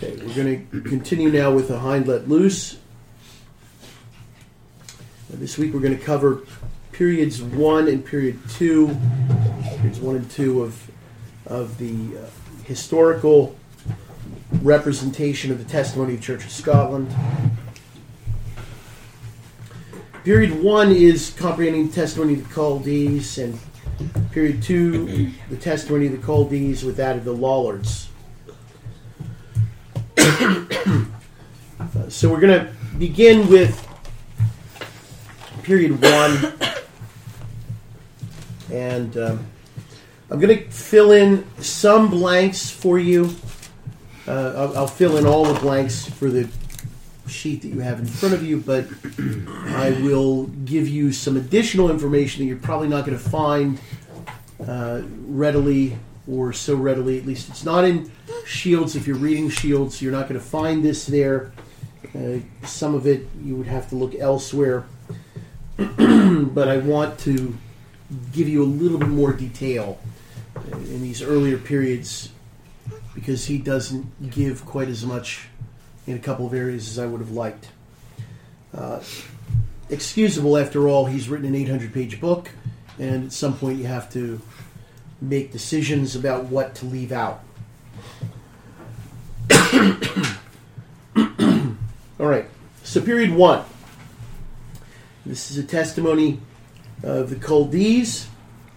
Okay, we're going to continue now with the Hind Let Loose. This week we're going to cover periods 1 and period 2, periods 1 and 2 of the historical representation of the testimony of the Church of Scotland. Period 1 is comprehending the testimony of the Chaldees, and period 2, the testimony of the Chaldees with that of the Lollards. So we're going to begin with period 1, and I'm going to fill in some blanks for you. I'll fill in all the blanks for the sheet that you have in front of you, but I will give you some additional information that you're probably not going to find readily, or so readily. At least it's not in Shields. If you're reading Shields, you're not going to find this there. Some of it you would have to look elsewhere. But I want to give you a little bit more detail in these earlier periods, because he doesn't give quite as much in a couple of areas as I would have liked. Excusable, after all, he's written an 800-page book, and at some point you have to make decisions about what to leave out. All right, so period 1. This is a testimony of the Chaldees.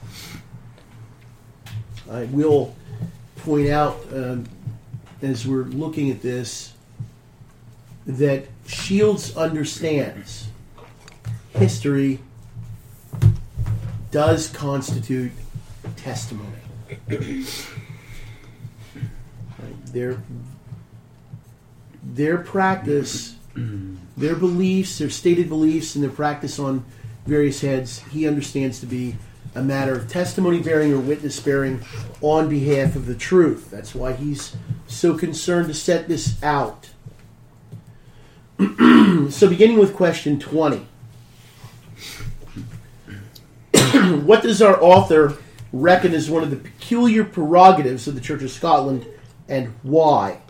I will point out, as we're looking at this, that Shields understands history does constitute testimony. Their practice, their beliefs, their stated beliefs, and their practice on various heads, he understands to be a matter of testimony bearing or witness bearing on behalf of the truth. That's why he's so concerned to set this out. So beginning with question 20. What does our author reckon is one of the peculiar prerogatives of the Church of Scotland, and why?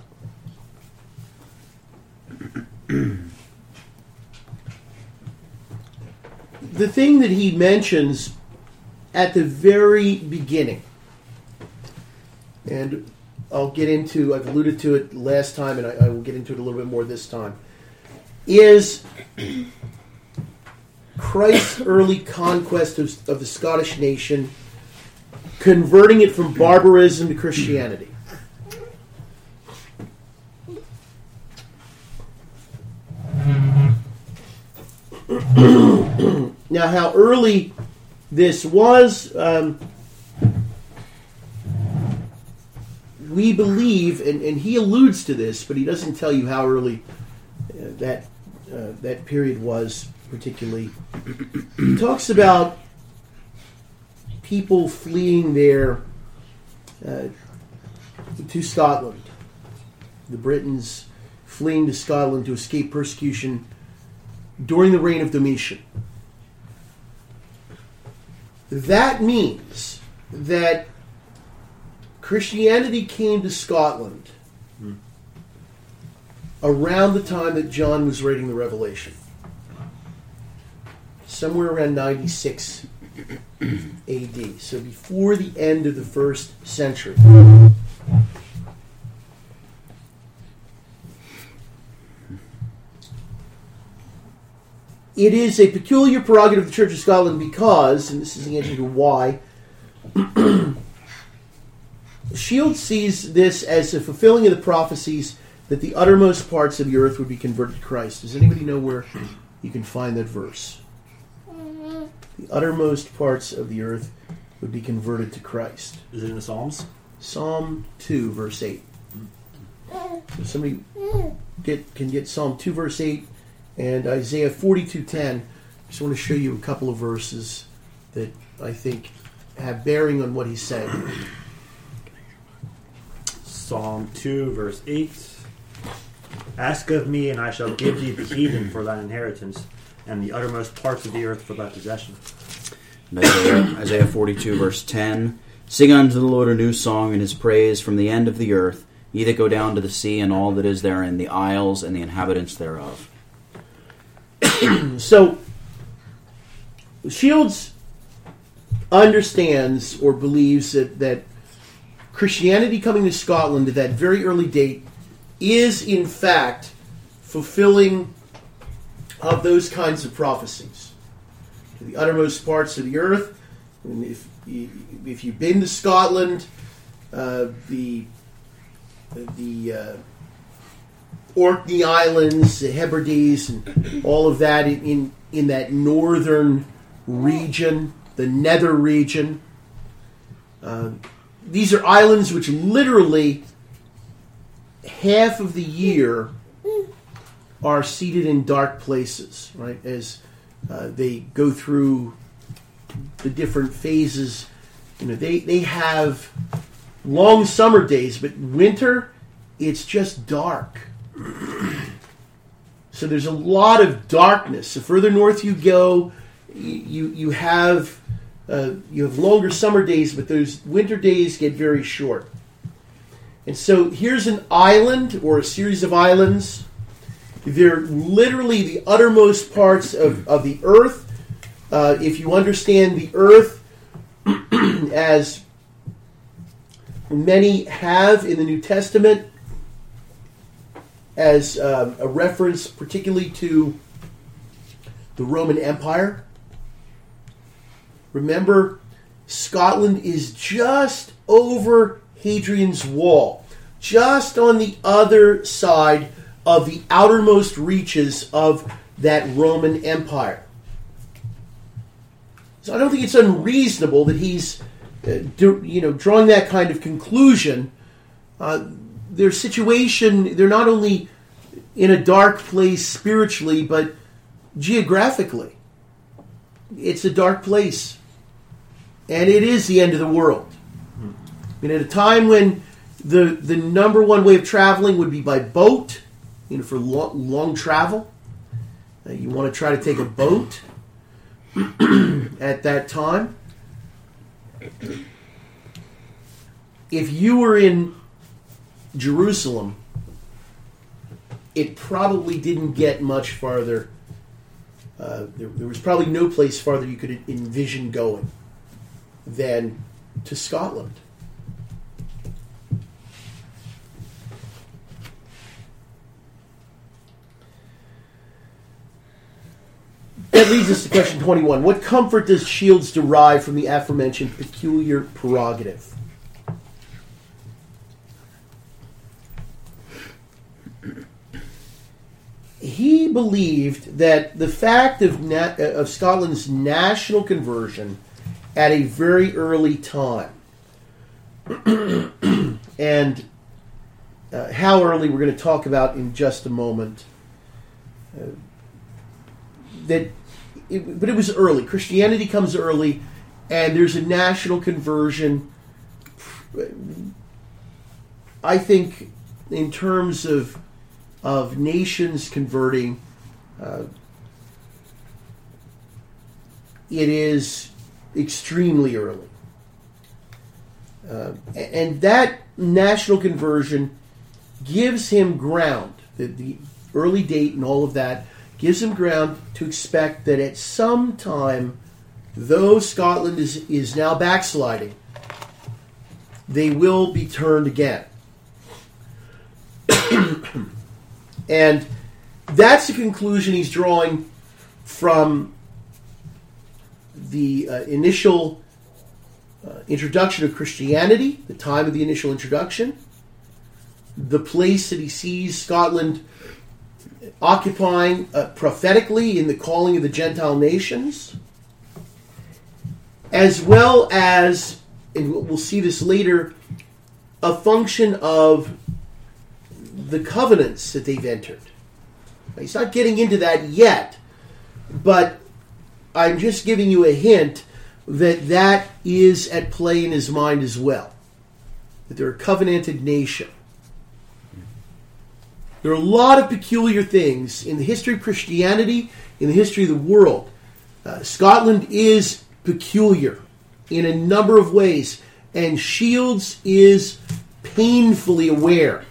The thing that he mentions at the very beginning, and I've alluded to it last time, and I will get into it a little bit more this time, is Christ's early conquest of the Scottish nation, converting it from barbarism to Christianity. Now, how early this was, we believe, and he alludes to this, but he doesn't tell you how early that period was particularly. He talks about people fleeing there to Scotland. The Britons fleeing to Scotland to escape persecution during the reign of Domitian. That means that Christianity came to Scotland around the time that John was writing the Revelation. Somewhere around 96 AD. So before the end of the first century. It is a peculiar prerogative of the Church of Scotland because, and this is the answer to why, Shields sees this as a fulfilling of the prophecies that the uttermost parts of the earth would be converted to Christ. Does anybody know where you can find that verse? The uttermost parts of the earth would be converted to Christ. Is it in the Psalms? Psalm 2, verse 8. So somebody can get Psalm 2, verse 8, and Isaiah 42:10. I just want to show you a couple of verses that I think have bearing on what he's saying. Psalm 2, verse 8. Ask of me, and I shall give thee the heathen for thine inheritance, and the uttermost parts of the earth for thy possession. Isaiah 42, verse 10. Sing unto the Lord a new song in his praise from the end of the earth, ye that go down to the sea and all that is therein, the isles and the inhabitants thereof. So, Shields understands or believes that Christianity coming to Scotland at that very early date is, in fact, fulfilling of those kinds of prophecies. To the uttermost parts of the earth, and if you've been to Scotland, the Orkney Islands, the Hebrides, and all of that in that northern region, the nether region. These are islands which literally half of the year are seated in dark places, right? As they go through the different phases, they have long summer days, but winter, it's just dark. So there's a lot of darkness. The further north you go, you have longer summer days, but those winter days get very short. And so here's an island or a series of islands. They're literally the uttermost parts of the earth. If you understand the earth as many have in the New Testament, as a reference particularly to the Roman Empire. Remember, Scotland is just over Hadrian's Wall, just on the other side of the outermost reaches of that Roman Empire. So I don't think it's unreasonable that he's drawing that kind of conclusion. Their situation, they're not only in a dark place spiritually, but geographically. It's a dark place. And it is the end of the world. At a time when the number one way of traveling would be by boat, for long travel. You want to try to take a boat at that time. If you were in Jerusalem, it probably didn't get much farther. There was probably no place farther you could envision going than to Scotland. That leads us to question 21. What comfort does Shields derive from the aforementioned peculiar prerogative? He believed that the fact of Scotland's national conversion at a very early time, and how early we're going to talk about in just a moment, but it was early. Christianity comes early, and there's a national conversion. I think in terms of nations converting, it is extremely early. And that national conversion gives him ground. The early date and all of that gives him ground to expect that at some time, though Scotland is now backsliding, they will be turned again. And that's the conclusion he's drawing from the initial introduction of Christianity, the time of the initial introduction, the place that he sees Scotland occupying prophetically in the calling of the Gentile nations, as well as, and we'll see this later, a function of the covenants that they've entered. He's not getting into that yet, but I'm just giving you a hint that is at play in his mind as well. That they're a covenanted nation. There are a lot of peculiar things in the history of Christianity, in the history of the world. Scotland is peculiar in a number of ways, and Shields is painfully aware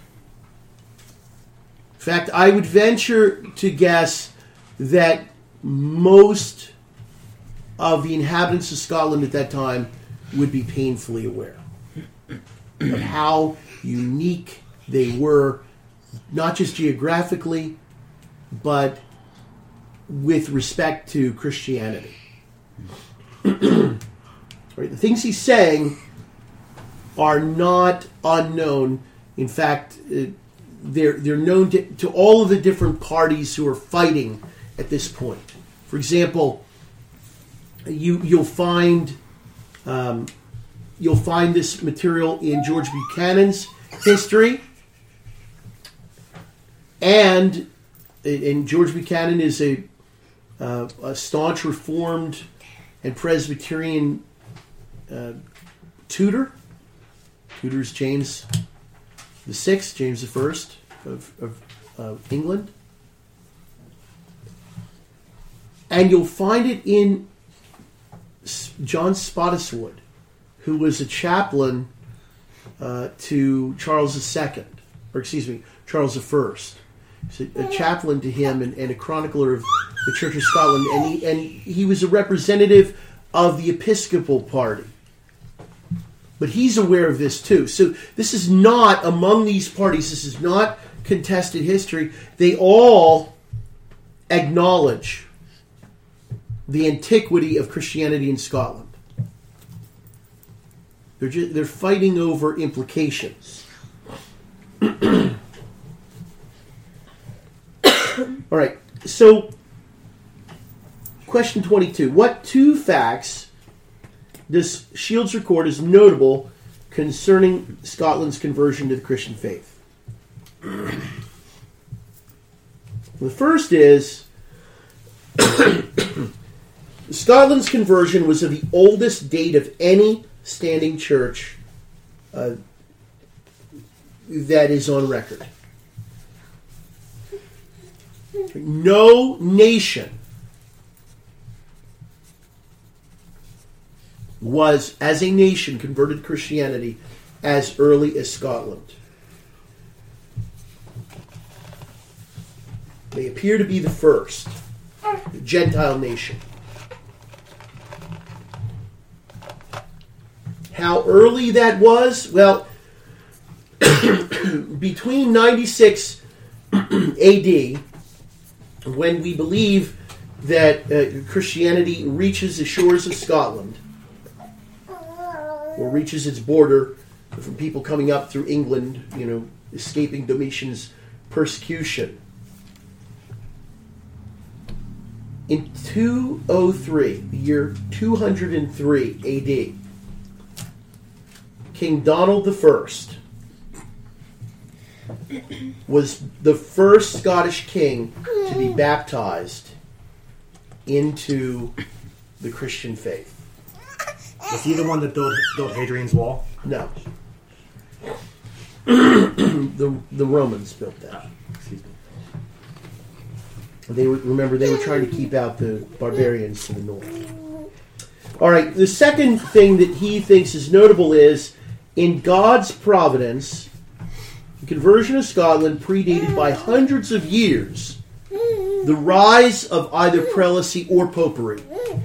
fact, I would venture to guess that most of the inhabitants of Scotland at that time would be painfully aware of how unique they were, not just geographically, but with respect to Christianity. Right, the things he's saying are not unknown. In fact, they're known to all of the different parties who are fighting at this point. For example, you'll find this material in George Buchanan's history, and George Buchanan is a staunch Reformed and Presbyterian tutor. Tutor's James VI, James I of England. And you'll find it in John Spottiswoode, who was a chaplain to Charles II, or excuse me, Charles I. He's a chaplain to him and a chronicler of the Church of Scotland, and he was a representative of the Episcopal party. But he's aware of this too. So this is not, among these parties, this is not contested history. They all acknowledge the antiquity of Christianity in Scotland. They're fighting over implications. All right, so question 22. What two facts does Shields record as notable concerning Scotland's conversion to the Christian faith? The first is Scotland's conversion was of the oldest date of any standing church that is on record. No nation was, as a nation, converted to Christianity as early as Scotland. They appear to be the first Gentile nation. How early that was? Well, between 96 AD, when we believe that Christianity reaches the shores of Scotland, or reaches its border from people coming up through England, escaping Domitian's persecution. In 203, the year 203 AD, King Donald I was the first Scottish king to be baptized into the Christian faith. Was he the one that built Hadrian's Wall? No. The Romans built that. Excuse me. They were trying to keep out the barbarians to the north. All right, the second thing that he thinks is notable is, in God's providence, the conversion of Scotland predated by hundreds of years the rise of either prelacy or popery.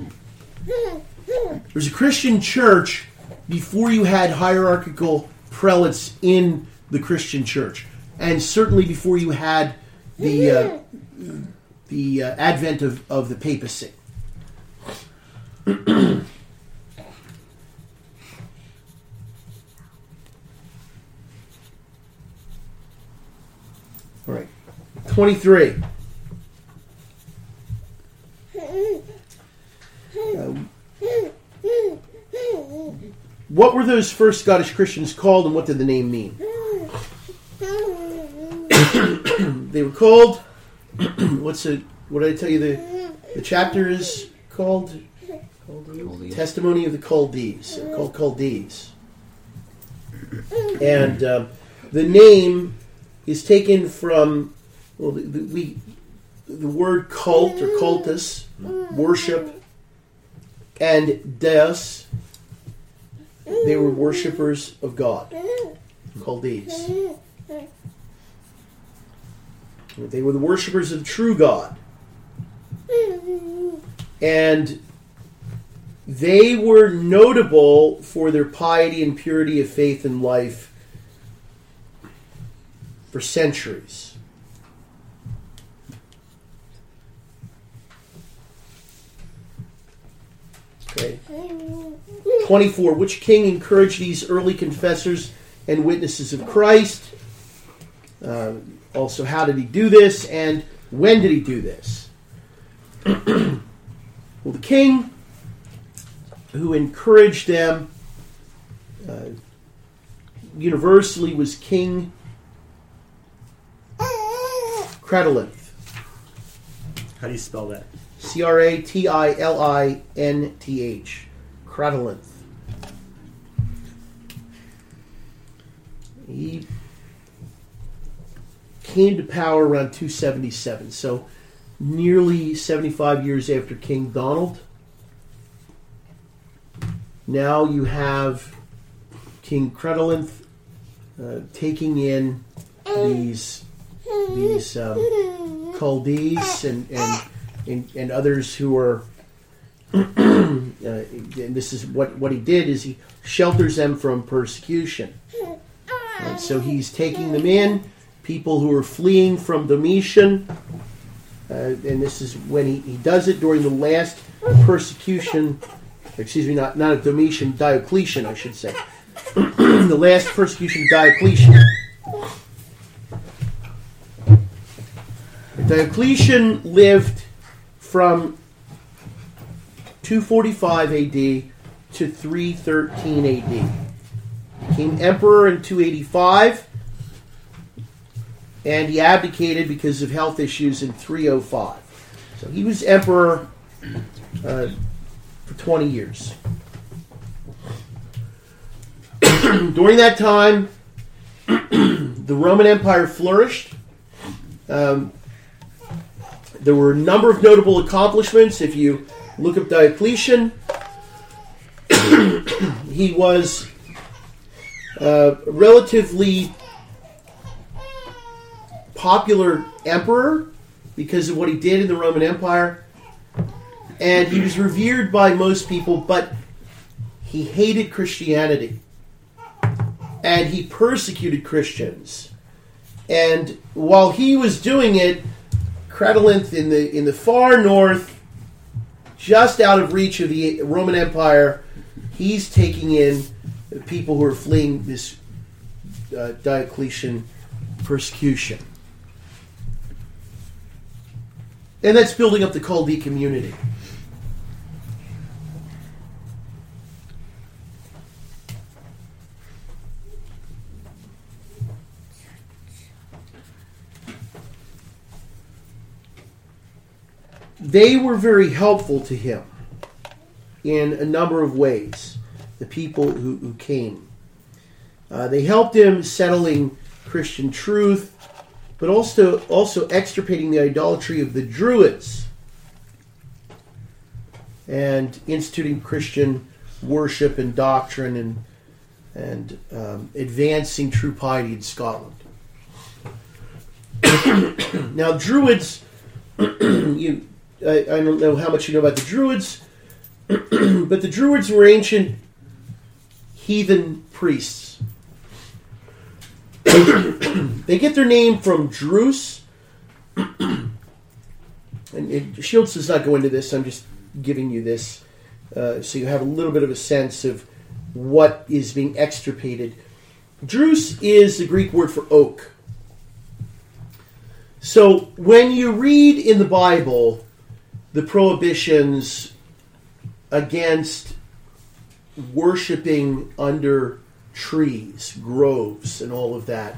There was a Christian church before you had hierarchical prelates in the Christian church, and certainly before you had the advent of the papacy. All right, 23. What were those first Scottish Christians called, and what did the name mean? They were called. What did I tell you? The chapter is called Testimony of the Chaldees. They're called Chaldees, and the name is taken from the word cult or cultus, worship, and deus. They were worshippers of God. Chaldees. They were the worshippers of the true God. And they were notable for their piety and purity of faith and life for centuries. Okay. 24. Which king encouraged these early confessors and witnesses of Christ? Also, how did he do this, and when did he do this? Well, the king who encouraged them universally was King Cradolinth. How do you spell that? Cratilinth. Cradolinth. He came to power around 277, so nearly 75 years after King Donald. Now you have King Cradolinth taking in these Chaldees and others who are and this is what he did is he shelters them from persecution. And so he's taking them in, people who are fleeing from Domitian, and this is when he does it during the last persecution, excuse me, not of Domitian, Diocletian, I should say. The last persecution of Diocletian. Diocletian lived from 245 AD to 313 AD. Became emperor in 285, and he abdicated because of health issues in 305. So he was emperor for 20 years. During that time, the Roman Empire flourished. There were a number of notable accomplishments. If you look up Diocletian, he was a relatively popular emperor because of what he did in the Roman Empire. And he was revered by most people, but he hated Christianity. And he persecuted Christians. And while he was doing it, Cradolinth in the far north, just out of reach of the Roman Empire, he's taking in people who are fleeing this Diocletian persecution. And that's building up the Chaldee community. They were very helpful to him in a number of ways, the people who came. They helped him settling Christian truth, but also extirpating the idolatry of the Druids and instituting Christian worship and doctrine and advancing true piety in Scotland. Now, Druids, I don't know how much you know about the Druids, but the Druids were ancient heathen priests. They get their name from Druce, and Shields does not go into this. I'm just giving you this so you have a little bit of a sense of what is being extirpated. Druce is the Greek word for oak. So when you read in the Bible the prohibitions against worshiping under trees, groves, and all of that,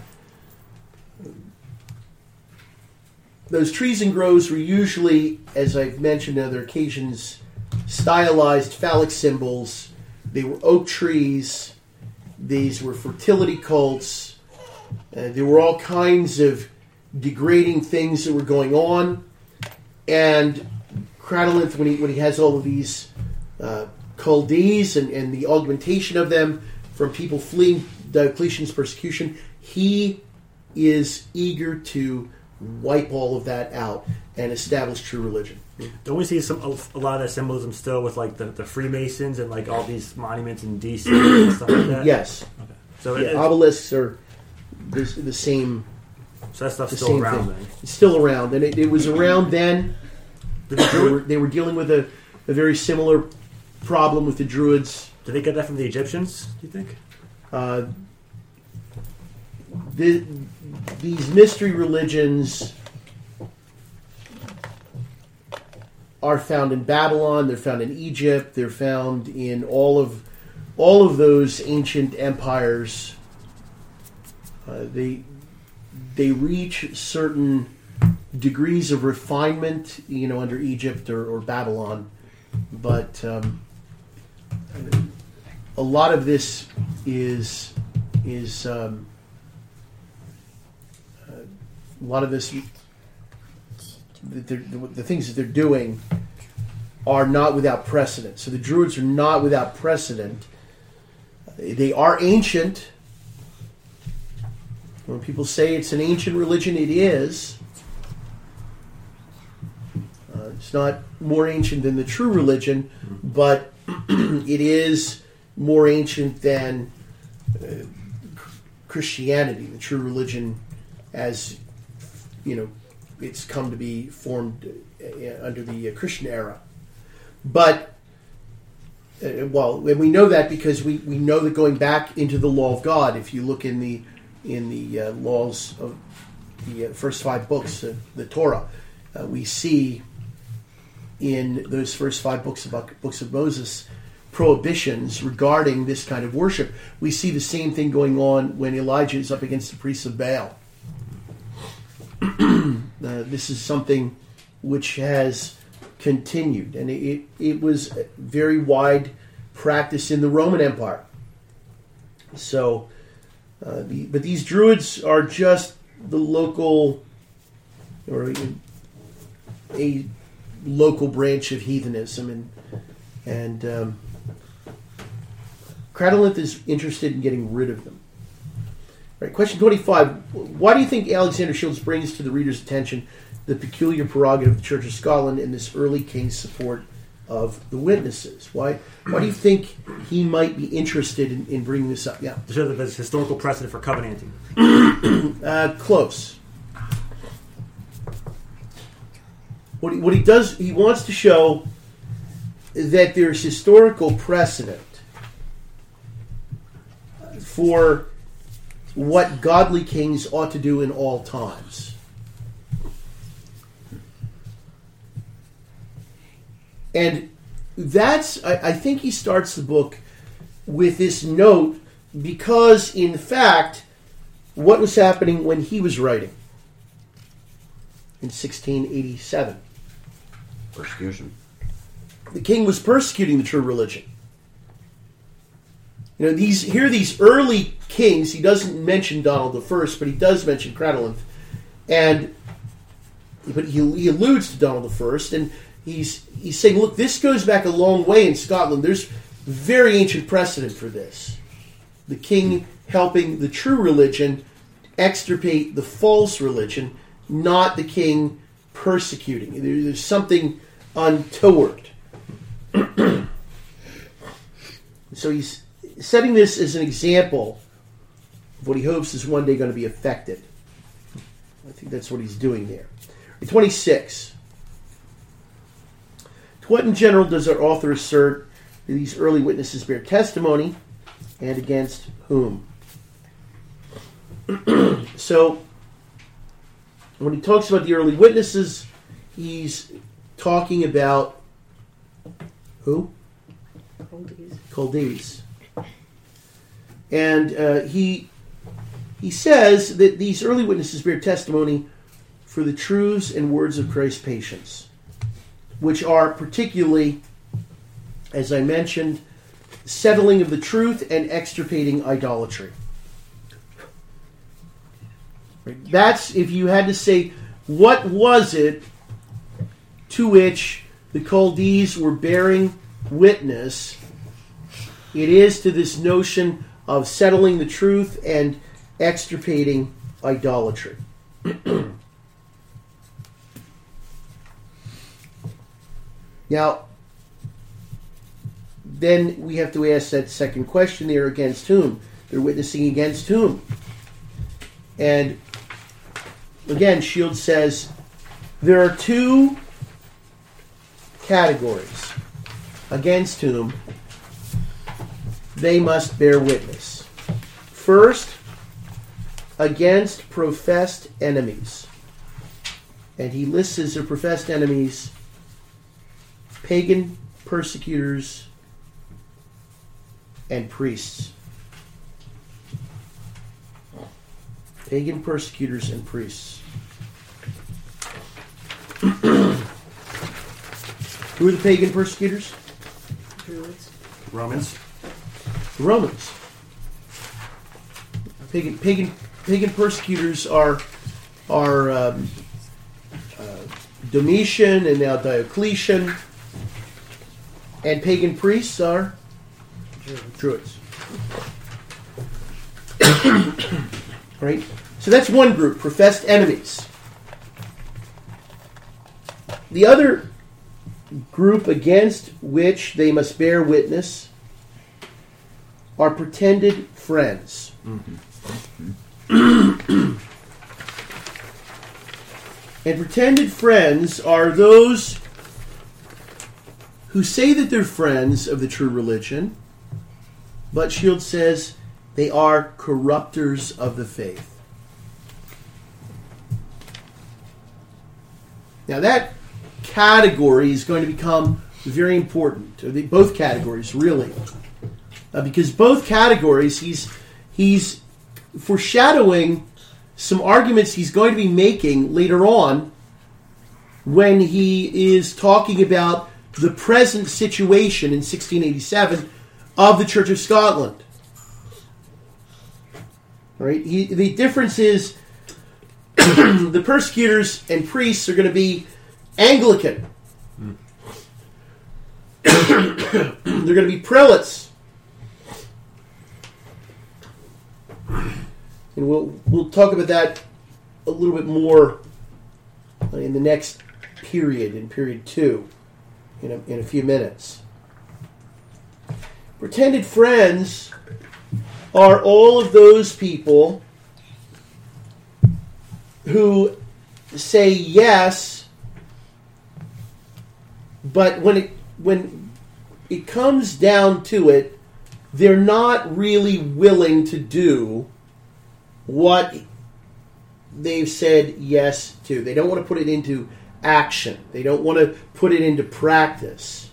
those trees and groves were usually, as I've mentioned on other occasions, stylized phallic symbols. They were oak trees. These were fertility cults. There were all kinds of degrading things that were going on. And Cradolinth, when he has all of these Chaldees and the augmentation of them from people fleeing Diocletian's persecution, he is eager to wipe all of that out and establish true religion. Don't we see a lot of that symbolism still with like the Freemasons and like all these monuments in DC and stuff like that? Yes. Okay. So obelisks are the same. So that stuff's the still same around thing. then. It's still around, and it was around then. They were dealing with a very similar problem with the Druids. Did they get that from the Egyptians, do you think? These mystery religions are found in Babylon. They're found in Egypt. They're found in all of those ancient empires. They reach certain degrees of refinement, under Egypt or Babylon, but a lot of this is a lot of this. The things that they're doing are not without precedent. So the Druids are not without precedent. They are ancient. When people say it's an ancient religion, it is. It's not more ancient than the true religion, but it is more ancient than Christianity, the true religion, as it's come to be formed under the Christian era. But and we know that because we know that going back into the law of God, if you look in the laws of the first 5 books of the Torah, we see in those first 5 books of Moses prohibitions regarding this kind of worship. We see the same thing going on when Elijah is up against the priests of Baal. This is something which has continued, and it was a very wide practice in the Roman Empire. So, but these Druids are just the local, or a local branch of heathenism, and Cradolinth is interested in getting rid of them. Right, question 25. Why do you think Alexander Shields brings to the reader's attention the peculiar prerogative of the Church of Scotland in this early king's support of the witnesses? Why do you think he might be interested in bringing this up? Yeah. To show that there's historical precedent for covenanting. Close. What he does, he wants to show that there's historical precedent for what godly kings ought to do in all times. And that's, I think he starts the book with this note because, in fact, what was happening when he was writing in 1687? Persecution. The king was persecuting the true religion. These early kings, he doesn't mention Donald I, but he does mention Cradolinth. But he alludes to Donald I, and he's saying, look, this goes back a long way in Scotland. There's very ancient precedent for this. The king helping the true religion extirpate the false religion, not the king persecuting. There's something untoward. So he's setting this as an example of what he hopes is one day going to be effected. I think that's what he's doing there. 26. To what in general does our author assert that these early witnesses bear testimony, and against whom? So, when he talks about the early witnesses, he's talking about who? Chaldees. And he says that these early witnesses bear testimony for the truths and words of Christ's patience, which are particularly, as I mentioned, settling of the truth and extirpating idolatry. That's, if you had to say, what was it to which the Chaldees were bearing witness, it is to this notion of settling the truth and extirpating idolatry. Now, then we have to ask that second question there, against whom? They're witnessing against whom? And again, Shields says there are two categories against whom they must bear witness. First, against professed enemies. And he lists as their professed enemies pagan persecutors and priests. Pagan persecutors and priests. Who are the pagan persecutors? Druids. Romans. The Romans. Pagan persecutors are Domitian and now Diocletian, and pagan priests are Druids. Right? So that's one group, professed enemies. The other group against which they must bear witness are pretended friends. And pretended friends are those who say that they're friends of the true religion, but Shields says they are corrupters of the faith. Now that category is going to become very important. Both categories, really. Because both categories, he's foreshadowing some arguments he's going to be making later on when he is talking about the present situation in 1687 of the Church of Scotland. All right? The difference is the persecutors and priests are going to be Anglican. They're going to be prelates. And we'll talk about that a little bit more in the next period, in period 2, in a few minutes. Pretended friends are all of those people who say yes, but when it comes down to it, they're not really willing to do what they've said yes to. They don't want to put it into action. They don't want to put it into practice.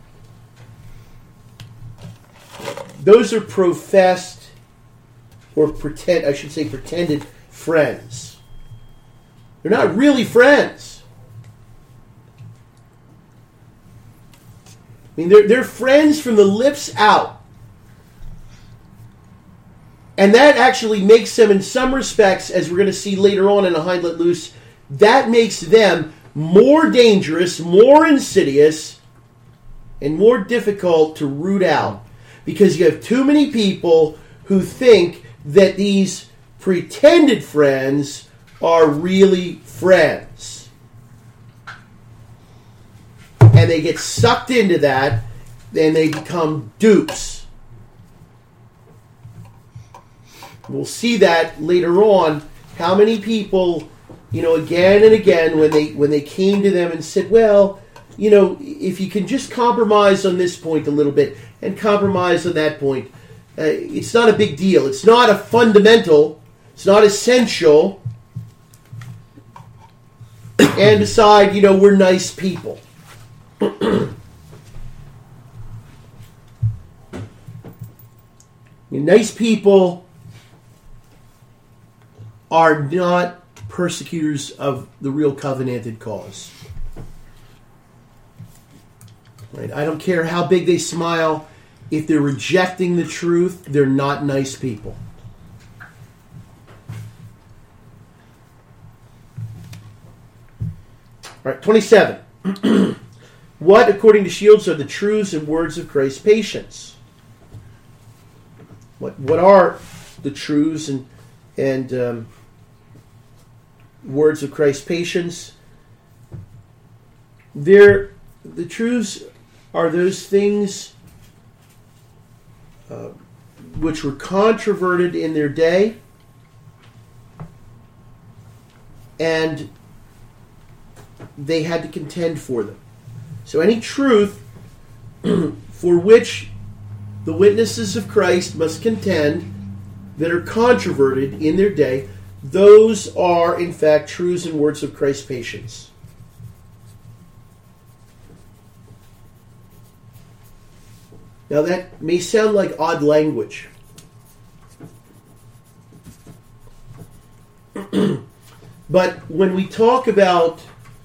Those are professed, or pretended friends. They're not really friends. I mean, they're friends from the lips out. And that actually makes them, in some respects, as we're going to see later on in A Hind Let Loose, that makes them more dangerous, more insidious, and more difficult to root out. Because you have too many people who think that these pretended friends are really friends. And they get sucked into that, and they become dupes. We'll see that later on, how many people, again and again, when they came to them and said, well, if you can just compromise on this point a little bit and compromise on that point, it's not a big deal. It's not a fundamental. It's not essential. And beside, we're nice people. Nice people are not persecutors of the real covenanted cause. Right? I don't care how big they smile. If they're rejecting the truth, they're not nice people. All right, 27. What, according to Shields, are the truths and words of Christ's patience? What are the truths and words of Christ's patience? They're The truths are those things which were controverted in their day, and they had to contend for them. So any truth for which the witnesses of Christ must contend that are controverted in their day, those are, in fact, truths and words of Christ's patience. Now that may sound like odd language. But when we talk about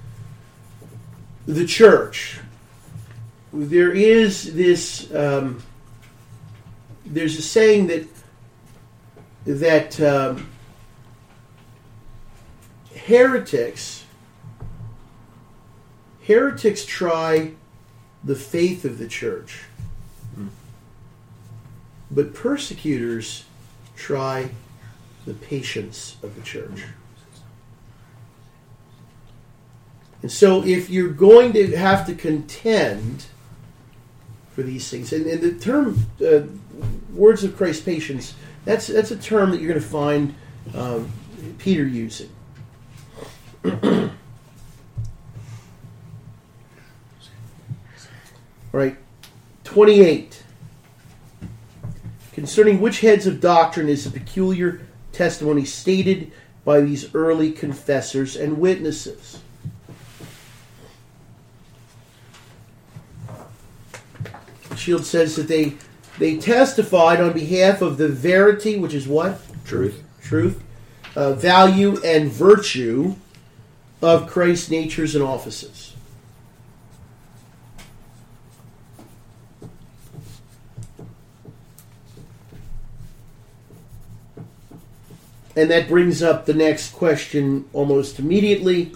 the church, there is this, there's a saying that heretics try the faith of the church, but persecutors try the patience of the church. And so if you're going to have to contend for these things, and the term words of Christ's patience, that's a term that you're going to find Peter using. All right, 28. Concerning which heads of doctrine is a peculiar testimony stated by these early confessors and witnesses. Shield says that they testified on behalf of the verity, which is what? Truth. Value and virtue of Christ's natures and offices. And that brings up the next question almost immediately.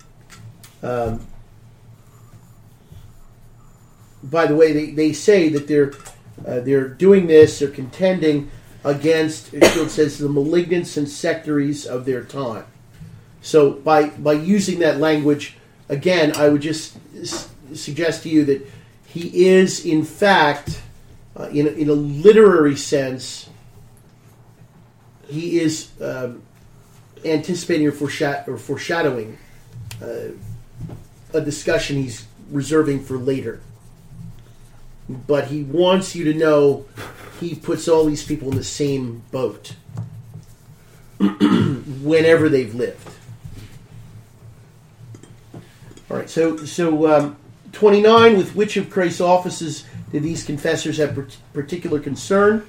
By the way, they say that they're doing this, they're contending against, it says, the malignants and sectaries of their time. So by using that language, again, I would just suggest to you that he is, in fact, in a literary sense, he is anticipating or foreshadowing a discussion he's reserving for later. But he wants you to know he puts all these people in the same boat whenever they've lived. All right, so 29, with which of Christ's offices did these confessors have particular concern?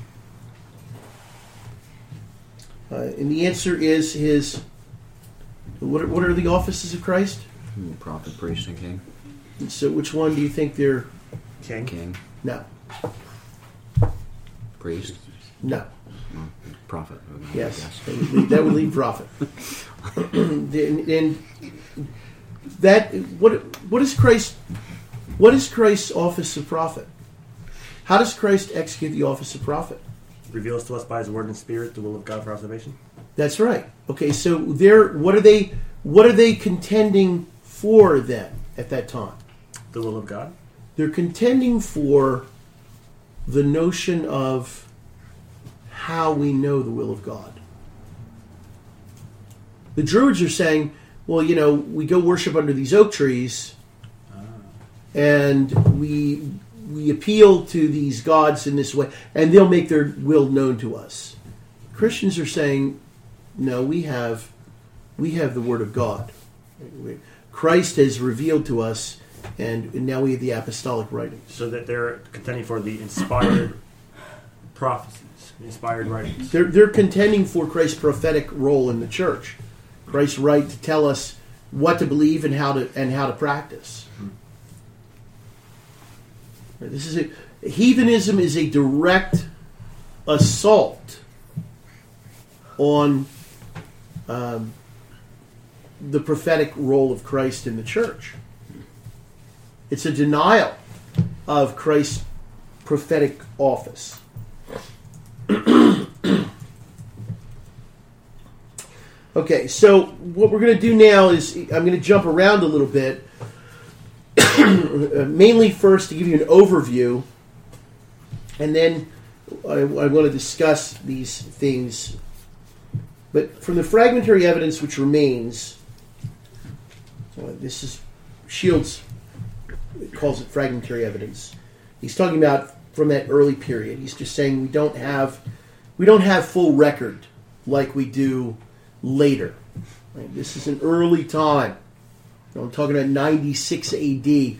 And the answer is his... What are the offices of Christ? Prophet, priest, and king. So which one do you think they're... King. No. Priest. No. Prophet. Yes. That would leave prophet. And that what is Christ's office of prophet? How does Christ execute the office of prophet? Reveals to us by his word and spirit the will of God for our salvation. That's right. Okay, so what are they contending for then at that time? The will of God. They're contending for the notion of how we know the will of God. The Druids are saying, well, we go worship under these oak trees, and we appeal to these gods in this way, and they'll make their will known to us. Christians are saying, no, we have the Word of God. Christ has revealed to us, and now we have the apostolic writings. So that they're contending for the inspired prophecies, the inspired writings. They're contending for Christ's prophetic role in the church, Christ's right to tell us what to believe and how to practice. Heathenism is a direct assault on the prophetic role of Christ in the church. It's a denial of Christ's prophetic office. Okay, so what we're going to do now is I'm going to jump around a little bit mainly first to give you an overview, and then I want to discuss these things. But from the fragmentary evidence which remains, this is Shields calls it fragmentary evidence. He's talking about from that early period. He's just saying we don't have full record like we do later. Right? This is an early time. I'm talking about 96 AD,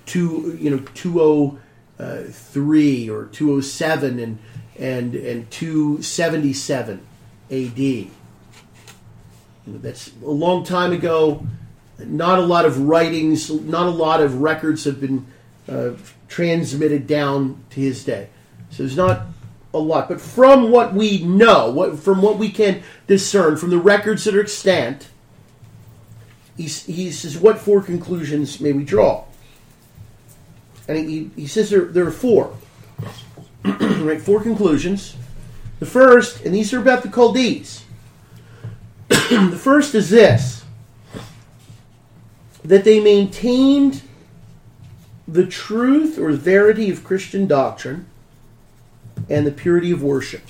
203 or 207 and 277 AD. That's a long time ago. Not a lot of writings, not a lot of records have been transmitted down to his day. So there's not a lot. But from what we know, from what we can discern, from the records that are extant, he says, what four conclusions may we draw? And he says there are four. Right, four conclusions. The first, and these are about the Chaldees. The first is this: that they maintained the truth or verity of Christian doctrine and the purity of worship.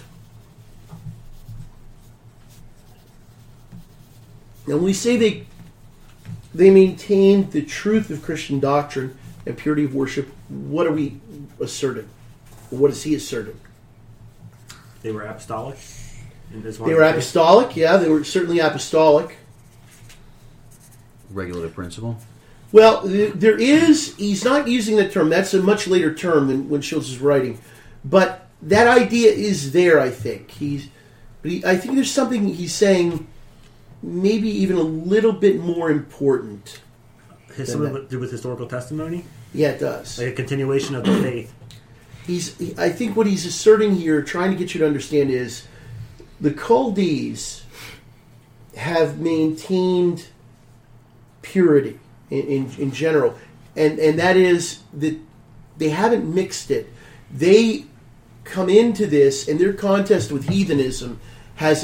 Now, when we say they maintained the truth of Christian doctrine and purity of worship, what are we asserting? What is he asserting? They were apostolic. They were apostolic, yeah, they were certainly apostolic. Regulative principle? Well, he's not using that term. That's a much later term than when Shields is writing. But that idea is there, I think. I think there's something he's saying maybe even a little bit more important. Has something to do with historical testimony? Yeah, it does. Like a continuation of the faith. I think what he's asserting here, trying to get you to understand, is the Chaldees have maintained purity in general, and that is that they haven't mixed it. They come into this, and their contest with heathenism has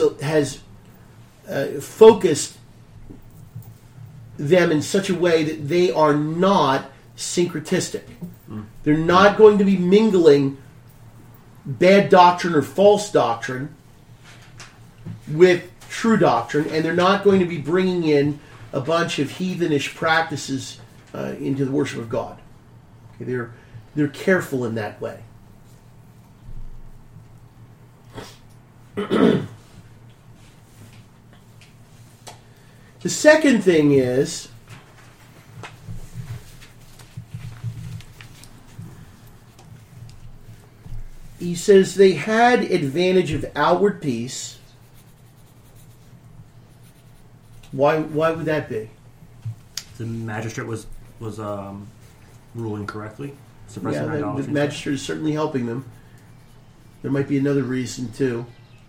focused them in such a way that they are not syncretistic. They're not going to be mingling bad doctrine or false doctrine with true doctrine, and they're not going to be bringing in a bunch of heathenish practices into the worship of God. Okay, they're careful in that way. The second thing is he says they had advantage of outward peace. Why would that be? The magistrate was ruling correctly, suppressing the idolatry. magistrate is certainly helping them. There might be another reason too.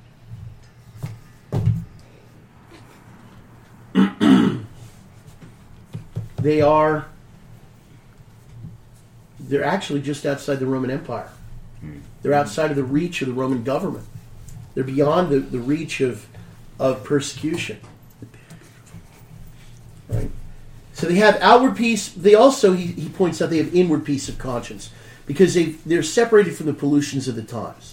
They're actually just outside the Roman Empire. They're outside of the reach of the Roman government. They're beyond the reach of persecution. Right? So they have outward peace. They also, he points out, they have inward peace of conscience because they're separated from the pollutions of the times.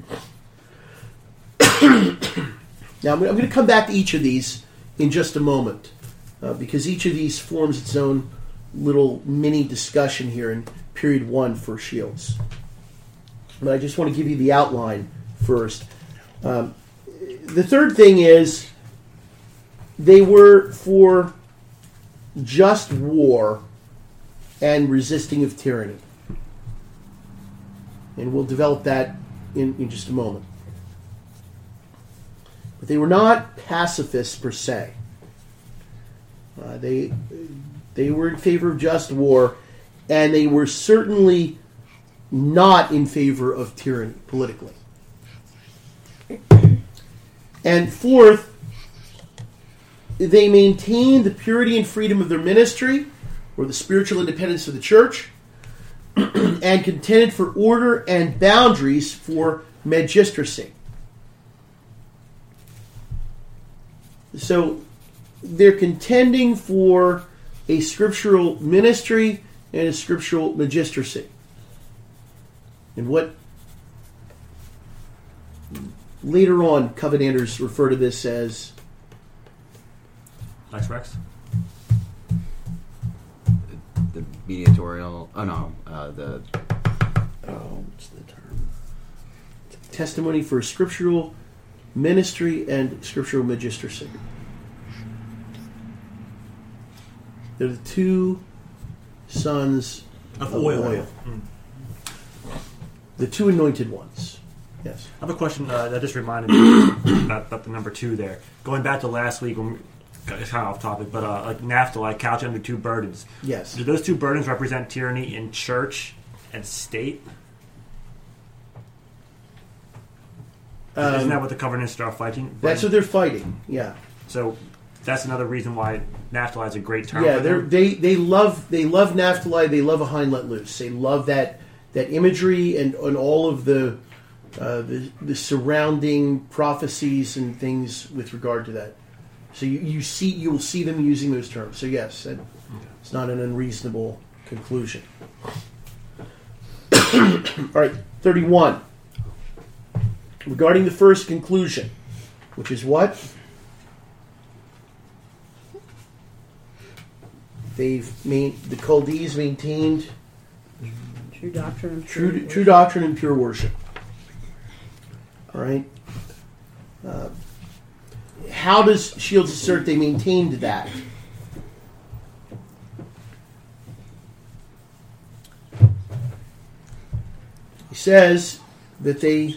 Now, I'm going to come back to each of these in just a moment because each of these forms its own little mini discussion here in period 1 for Shields. But I just want to give you the outline first. The third thing is they were for just war and resisting of tyranny. And we'll develop that in just a moment. But they were not pacifists per se. They were in favor of just war, and they were certainly not in favor of tyranny politically. And fourth, they maintained the purity and freedom of their ministry, or the spiritual independence of the church, and contended for order and boundaries for magistracy. So they're contending for a scriptural ministry and a scriptural magistracy. And what later on Covenanters refer to this as Lex Rex? The mediatorial. Oh no, What's the term? testimony for scriptural ministry and scriptural magistracy. They're the two sons Of of oil. oil. Mm. The two anointed ones. Yes. I have a question that just reminded me about the number 2 there. Going back to last week, when it's kind of off topic, but like Naphtali, couch under 2 burdens. Yes. Do those 2 burdens represent tyranny in church and state? Isn't that what the Covenanters are fighting? That's what they're fighting. Yeah. So that's another reason why Naphtali is a great term. Yeah, for them. they love Naphtali. They love a hind let loose. They love that imagery and all of the surrounding prophecies and things with regard to that. So you will see them using those terms. So yes, it's not an unreasonable conclusion. All right, 31. Regarding the first conclusion, which is what? The Chaldees maintained True doctrine and true doctrine and pure worship. All right. How does Shields assert they maintained that? He says that they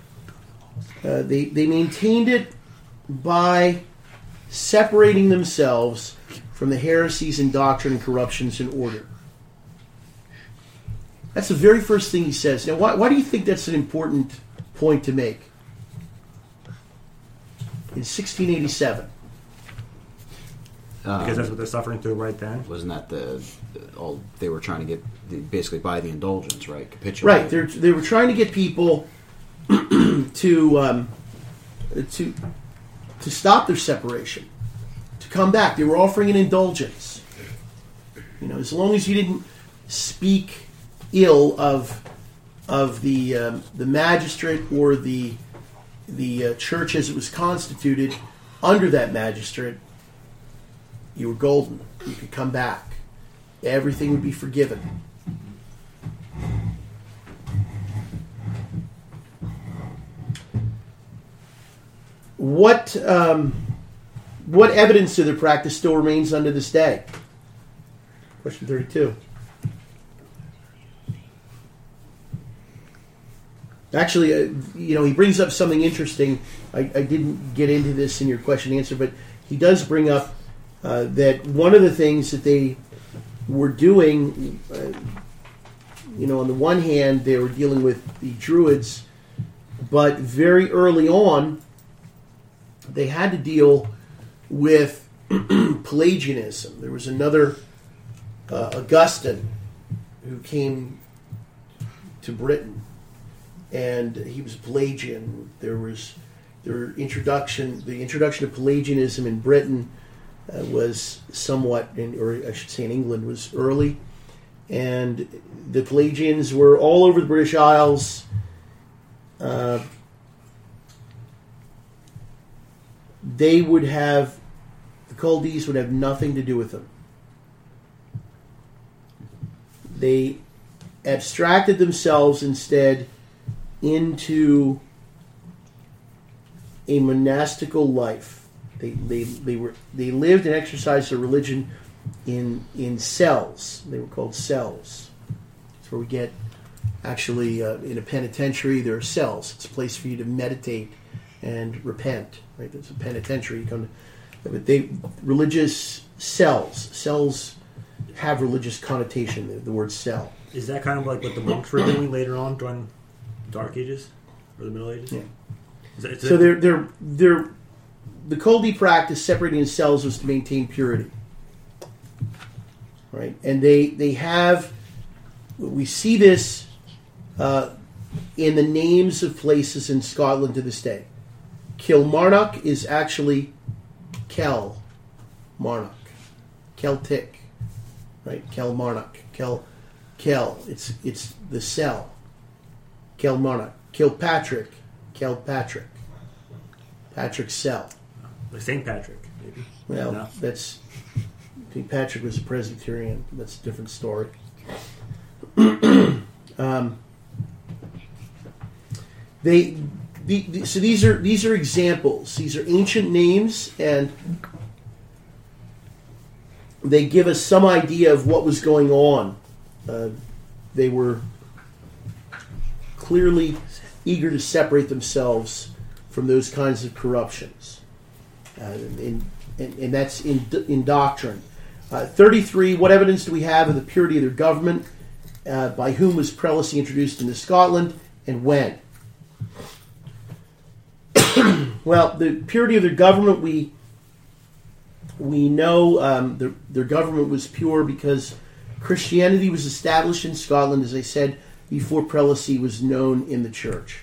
maintained it by separating themselves from the heresies and doctrine and corruptions in order. That's the very first thing he says. Now, why do you think that's an important point to make? In 1687. Because that's what they're suffering through right then. Wasn't that all they were trying to get? Basically, buy the indulgence, right? Capitulate. Right. They were trying to get people to stop their separation, to come back. They were offering an indulgence. You know, as long as you didn't speak ill of the magistrate or the church as it was constituted under that magistrate, you were golden. You could come back. Everything would be forgiven. What evidence to the practice still remains unto this day? Question 32. Actually, he brings up something interesting. I didn't get into this in your question and answer, but he does bring up that one of the things that they were doing, on the one hand, they were dealing with the Druids, but very early on, they had to deal with Pelagianism. There was another Augustine who came to Britain, and he was Pelagian. The introduction of Pelagianism in Britain was somewhat, or I should say in England, was early. And the Pelagians were all over the British Isles. The Chaldees would have nothing to do with them. They abstracted themselves instead into a monastical life. They lived and exercised their religion in cells. They were called cells. That's where we get, actually, in a penitentiary, there are cells. It's a place for you to meditate and repent. Right? There's a penitentiary. You come to, but religious cells. Cells have religious connotation. The word cell. Is that kind of like what the monks were doing later on during the Dark Ages or the Middle Ages? Yeah. So the Chaldee practice, separating in cells, was to maintain purity. Right, and they have. We see this in the names of places in Scotland to this day. Kilmarnock is actually Kelmarnock, Celtic. right? Kilmarnock, Kel. It's the cell. Kilmarnock, Kilpatrick, Patrick Cell. Like St. Patrick, maybe. Well, No. that's. St. Patrick was a Presbyterian. That's a different story. So these are examples. These are ancient names, and they give us some idea of what was going on. They were clearly eager to separate themselves from those kinds of corruptions, and that's in doctrine. 33. What evidence do we have of the purity of their government? By whom was prelacy introduced into Scotland, and when? Well, the purity of their government, we know their government was pure because Christianity was established in Scotland, as I said, before prelacy was known in the church.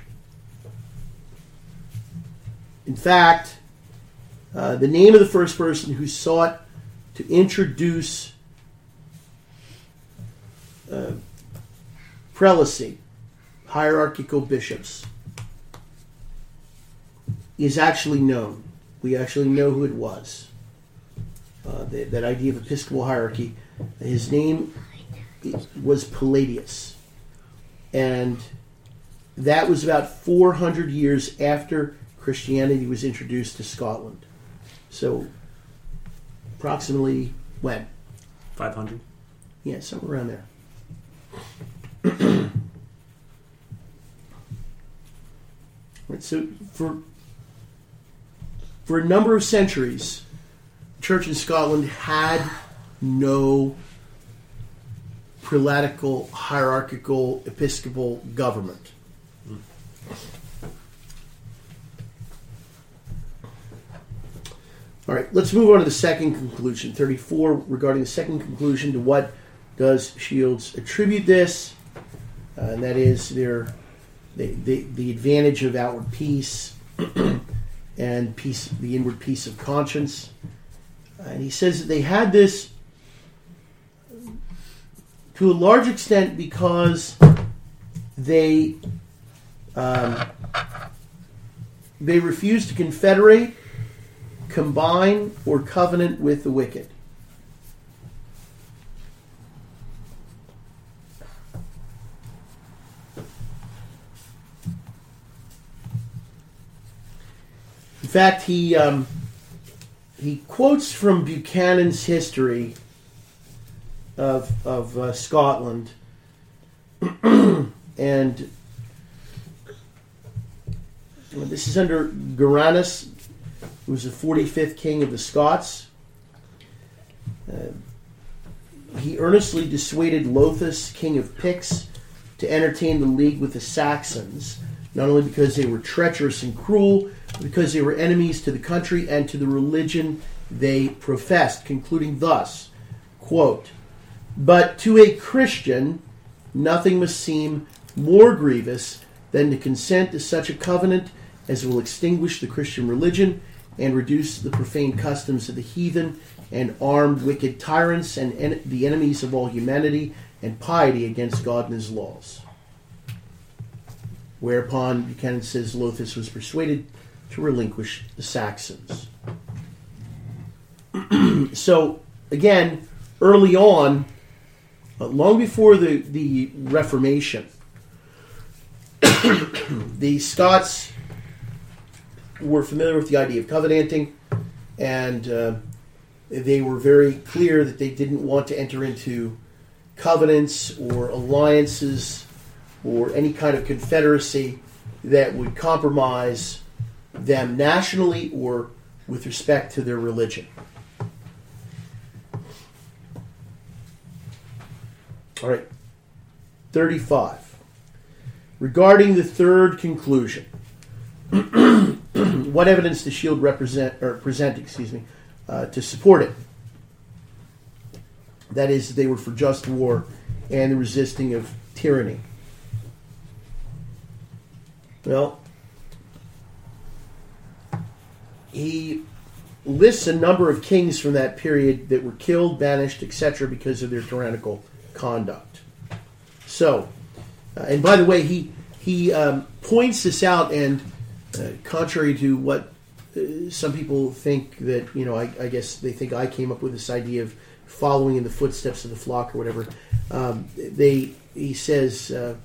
In fact, the name of the first person who sought to introduce prelacy, hierarchical bishops, is actually known. We actually know who it was. That idea of episcopal hierarchy. His name was Palladius. And that was about 400 years after Christianity was introduced to Scotland. So, approximately when? 500. Yeah, somewhere around there. Right, so for a number of centuries, the Church in Scotland had no prelatical, hierarchical, episcopal government. All right, let's move on to the second conclusion. 34, regarding the second conclusion, to what does Shields attribute this? And that is the advantage of outward peace and peace, the inward peace of conscience. And he says that they had this to a large extent because they refused to confederate, combine, or covenant with the wicked. In fact, he quotes from Buchanan's history of Scotland, and this is under Garanus, who was the 45th king of the Scots. He earnestly dissuaded Lothus, king of Picts, to entertain the league with the Saxons, not only because they were treacherous and cruel, but because they were enemies to the country and to the religion they professed, concluding thus, quote, "But to a Christian nothing must seem more grievous than to consent to such a covenant as will extinguish the Christian religion and reduce the profane customs of the heathen and armed wicked tyrants and the enemies of all humanity and piety against God and his laws." Whereupon Buchanan says Lothus was persuaded to relinquish the Saxons. So, again, early on, long before the Reformation, the Scots were familiar with the idea of covenanting, and they were very clear that they didn't want to enter into covenants or alliances or any kind of confederacy that would compromise them nationally or with respect to their religion. All right, 35. Regarding the third conclusion, what evidence does Shield present to support it? That is, they were for just war and the resisting of tyranny. Well, he lists a number of kings from that period that were killed, banished, etc., because of their tyrannical conduct. So, and by the way, he points this out, and contrary to what some people think that, I guess they think I came up with this idea of following in the footsteps of the flock or whatever. He says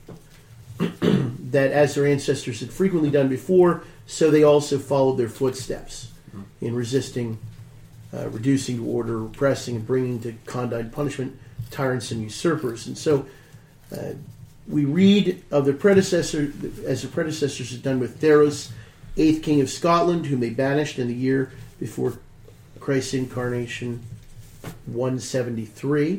that as their ancestors had frequently done before, so they also followed their footsteps in resisting, reducing to order, repressing, and bringing to condign punishment tyrants and usurpers. And so we read of their predecessor, as their predecessors had done with Theros, 8th king of Scotland, whom they banished in the year before Christ's incarnation, 173.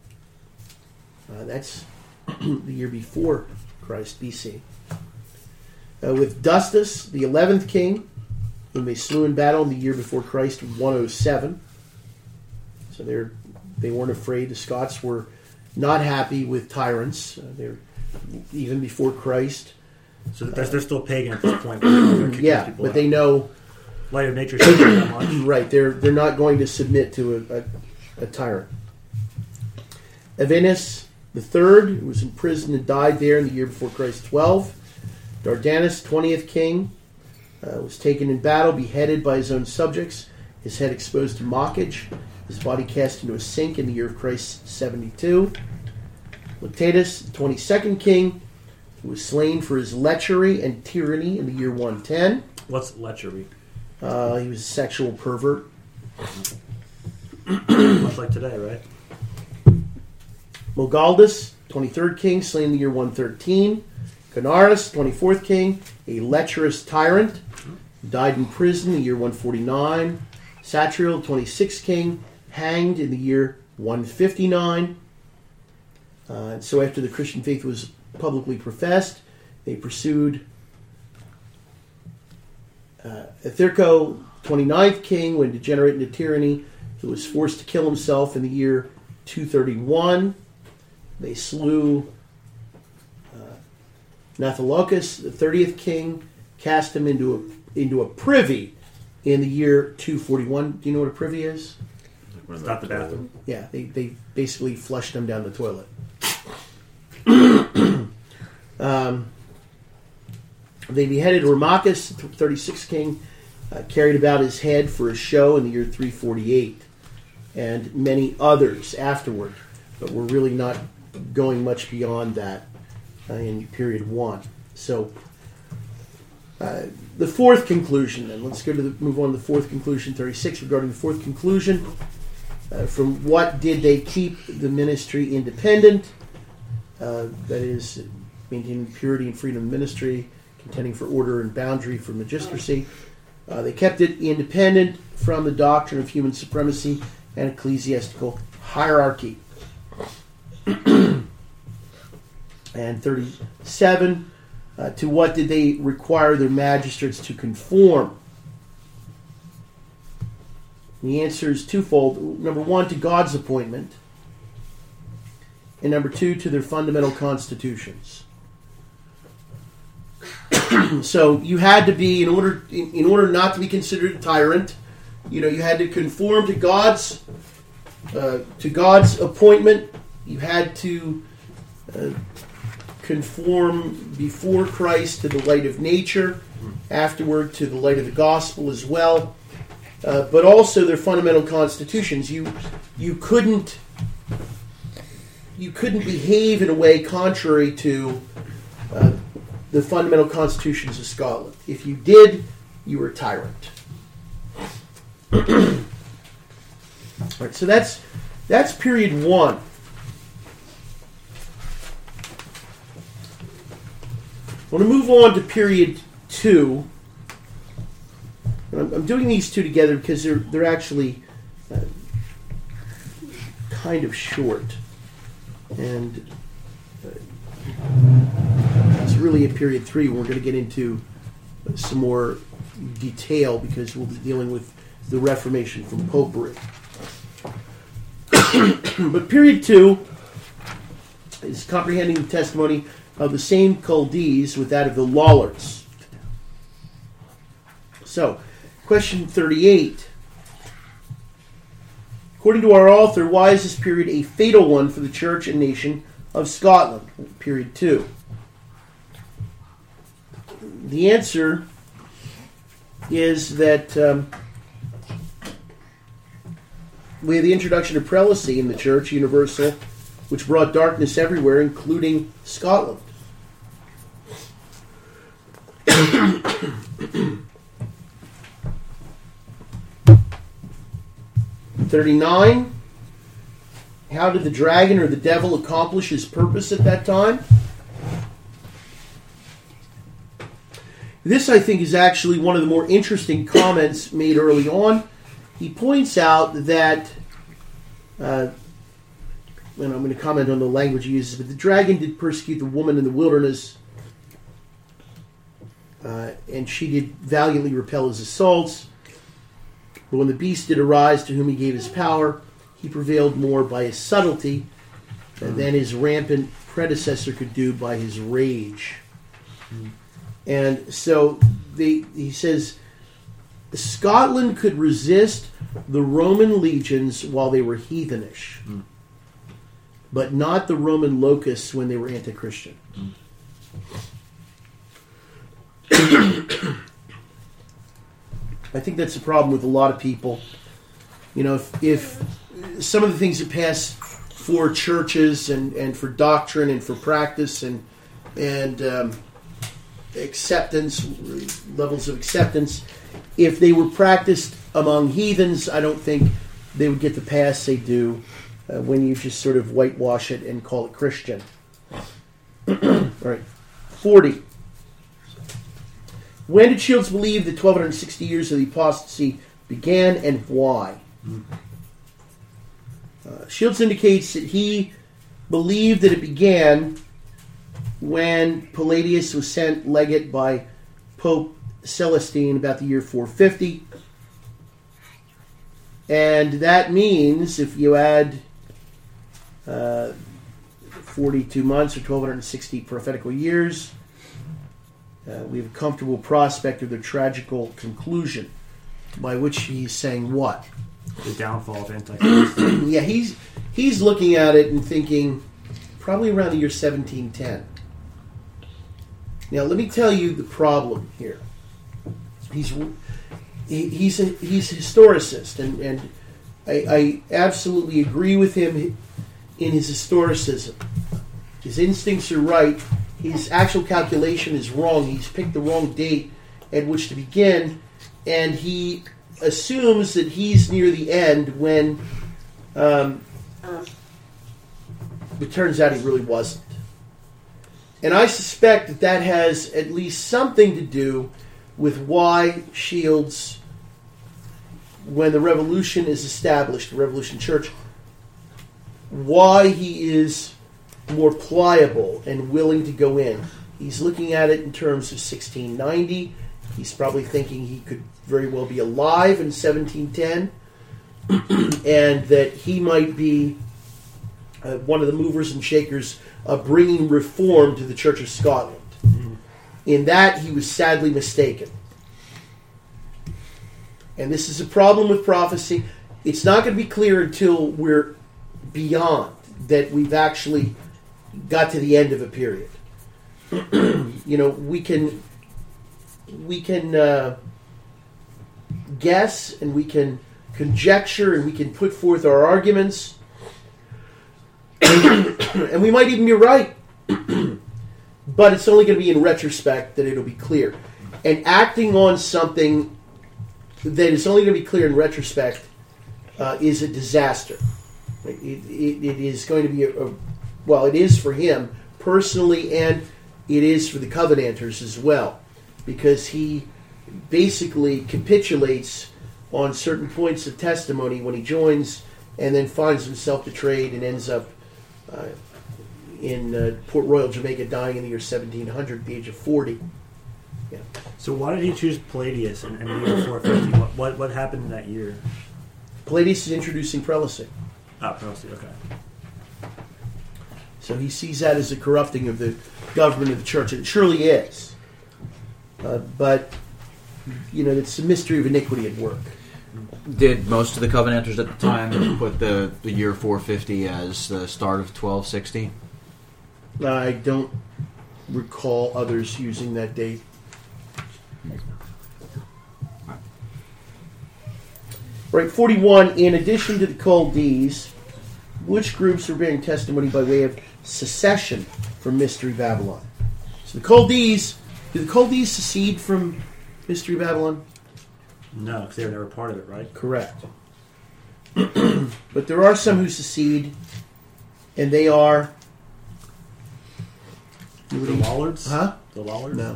That's the year before Christ, BC. With Dustus, the 11th king, whom they slew in battle in the year before Christ, 107. So they weren't afraid. The Scots were not happy with tyrants. They're even before Christ. So they're still pagan at this point. They're kicking Yeah, people but out. they know, Light of nature shouldn't be that much. right? They're not going to submit to a tyrant. Avenus the third, who was imprisoned and died there in the year before Christ, 12. Dardanus, 20th king, was taken in battle, beheaded by his own subjects, his head exposed to mockage, his body cast into a sink in the year of Christ, 72. Lactatus, the 22nd king, who was slain for his lechery and tyranny in the year 110. What's lechery? He was a sexual pervert. Much like today, right? Mogaldus, 23rd king, slain in the year 113. Conaris, 24th king, a lecherous tyrant, died in prison in the year 149. Satriel, 26th king, hanged in the year 159. So after the Christian faith was publicly professed, they pursued Ethyrco, 29th king, when degenerate into tyranny, who was forced to kill himself in the year 231. They slew Nathalocus, the 30th king, cast him into a privy in the year 241. Do you know what a privy is? It's not the bathroom. Yeah, they basically flushed him down the toilet. They beheaded Ramachus, 36th king, carried about his head for a show in the year 348, and many others afterward, but we're really not going much beyond that in period 1. So the fourth conclusion, then let's move on to the fourth conclusion, 36, regarding the fourth conclusion. From what did they keep the ministry independent? That is, maintaining purity and freedom of ministry, contending for order and boundary for magistracy. They kept it independent from the doctrine of human supremacy and ecclesiastical hierarchy. And 37, to what did they require their magistrates to conform? The answer is twofold. Number one, to God's appointment. And number two, to their fundamental constitutions. So you had to be, in order not to be considered a tyrant, you had to conform to God's appointment. You had to conform before Christ to the light of nature, afterward to the light of the gospel as well. But also their fundamental constitutions. You couldn't behave in a way contrary to the fundamental constitutions of Scotland. If you did, you were a tyrant. All right, so that's period 1. I want to move on to period 2. And I'm doing these two together because they're actually kind of short, and it's really a period 3. We're going to get into some more detail because we'll be dealing with the Reformation from Popery. But period 2 is comprehending the testimony of the same Chaldees with that of the Lollards. So, question 38. According to our author, why is this period a fatal one for the church and nation of Scotland? Period 2. The answer is that we have the introduction of prelacy in the church universal, which brought darkness everywhere, including Scotland. 39. How did the dragon or the devil accomplish his purpose at that time? This, I think, is actually one of the more interesting comments made early on. He points out that, and I'm going to comment on the language he uses, but the dragon did persecute the woman in the wilderness, and she did valiantly repel his assaults. But when the beast did arise, to whom he gave his power, he prevailed more by his subtlety than his rampant predecessor could do by his rage. And so he says, Scotland could resist the Roman legions while they were heathenish, but not the Roman locusts when they were anti-Christian. I think that's a problem with a lot of people. You know, if some of the things that pass for churches and for doctrine and for practice and acceptance, levels of acceptance, if they were practiced among heathens, I don't think they would get the pass they do when you just sort of whitewash it and call it Christian. All right. 40. When did Shields believe the 1260 years of the apostasy began, and why? Shields indicates that he believed that it began when Palladius was sent legate by Pope Celestine about the year 450. And that means, if you add 42 months or 1260 prophetical years, we have a comfortable prospect of the tragical conclusion, by which he's saying what? The downfall of Antichrist. Yeah, he's looking at it and thinking probably around the year 1710. Now, let me tell you the problem here. He's a historicist, and I absolutely agree with him in his historicism. His instincts are right. His actual calculation is wrong. He's picked the wrong date at which to begin, and he assumes that he's near the end when it turns out he really wasn't. And I suspect that that has at least something to do with why Shields, when the revolution is established, the Revolution Church, why he is more pliable and willing to go in. He's looking at it in terms of 1690. He's probably thinking he could very well be alive in 1710, and that he might be one of the movers and shakers of bringing reform to the Church of Scotland. In that, he was sadly mistaken. And this is a problem with prophecy. It's not going to be clear until we're beyond, that we've actually got to the end of a period. You know, we can guess, and we can conjecture, and we can put forth our arguments, and we might even be right. But it's only going to be in retrospect that it'll be clear. And acting on something that is only going to be clear in retrospect is a disaster. It is going to be well, it is for him personally, and it is for the Covenanters as well, because he basically capitulates on certain points of testimony when he joins, and then finds himself betrayed and ends up in Port Royal, Jamaica, dying in the year 1700 at the age of 40. Yeah. So why did he choose Palladius in the year 450? What happened in that year? Palladius is introducing prelacy. Prelacy, okay. So he sees that as a corrupting of the government of the church, and it surely is. But, you know, it's a mystery of iniquity at work. Did most of the Covenanters at the time put the year 450 as the start of 1260? I don't recall others using that date. Right, 41. In addition to the Chaldees, which groups are bearing testimony by way of secession from Mystery Babylon? So the Chaldees, did the Chaldees secede from Mystery Babylon? No, because they were never part of it, right? Correct. But there are some who secede, and they are... The Lollards? Huh? The Lollards? No.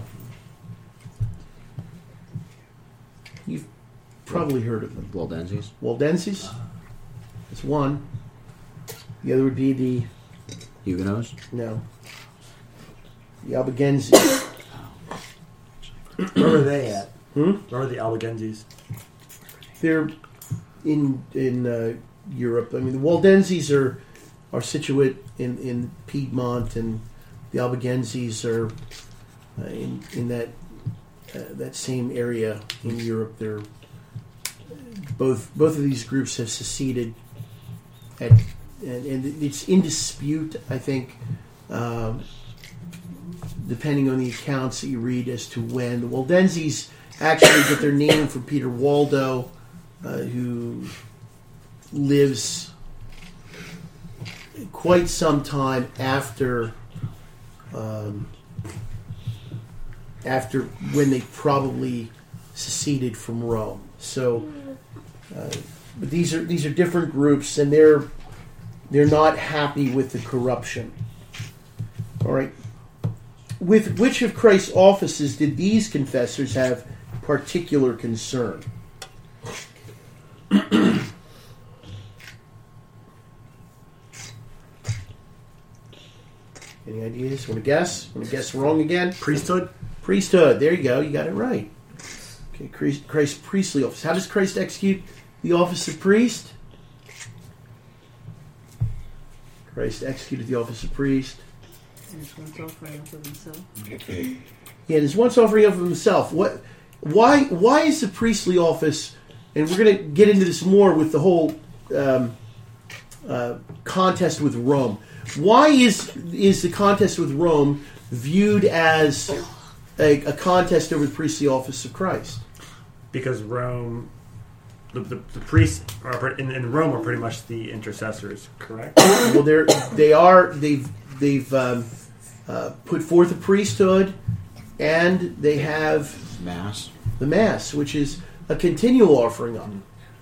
You've probably heard of them. Waldenses? Waldenses? That's one. The other would be the... Huguenots? No. The Albigenses. Where were they at? Hmm? Where were the Albigenses? They're in Europe. I mean, the Waldenses are situate in Piedmont, and the Albigenses are in that same area in Europe. They're both of these groups have seceded, and it's in dispute, I think, depending on the accounts that you read as to when. The Waldenses actually get their name from Peter Waldo, who lives quite some time after when they probably seceded from Rome. So, but these are different groups, and they're not happy with the corruption. All right. With which of Christ's offices did these confessors have particular concern? Any ideas? Want to guess? Want to guess wrong again? Priesthood? Priesthood. There you go. You got it right. Okay, Christ's priestly office. How does Christ execute the office of priest? Christ executed the office of priest. There's once offering up of himself. Yeah, there's once offering up of himself. Why is the priestly office? And we're going to get into this more with the whole contest with Rome. Why is the contest with Rome viewed as a contest over the priestly office of Christ? Because Rome, the priests in Rome are pretty much the intercessors, correct? Well, they've put forth a priesthood, and they have Mass. the Mass, which is a continual offering up.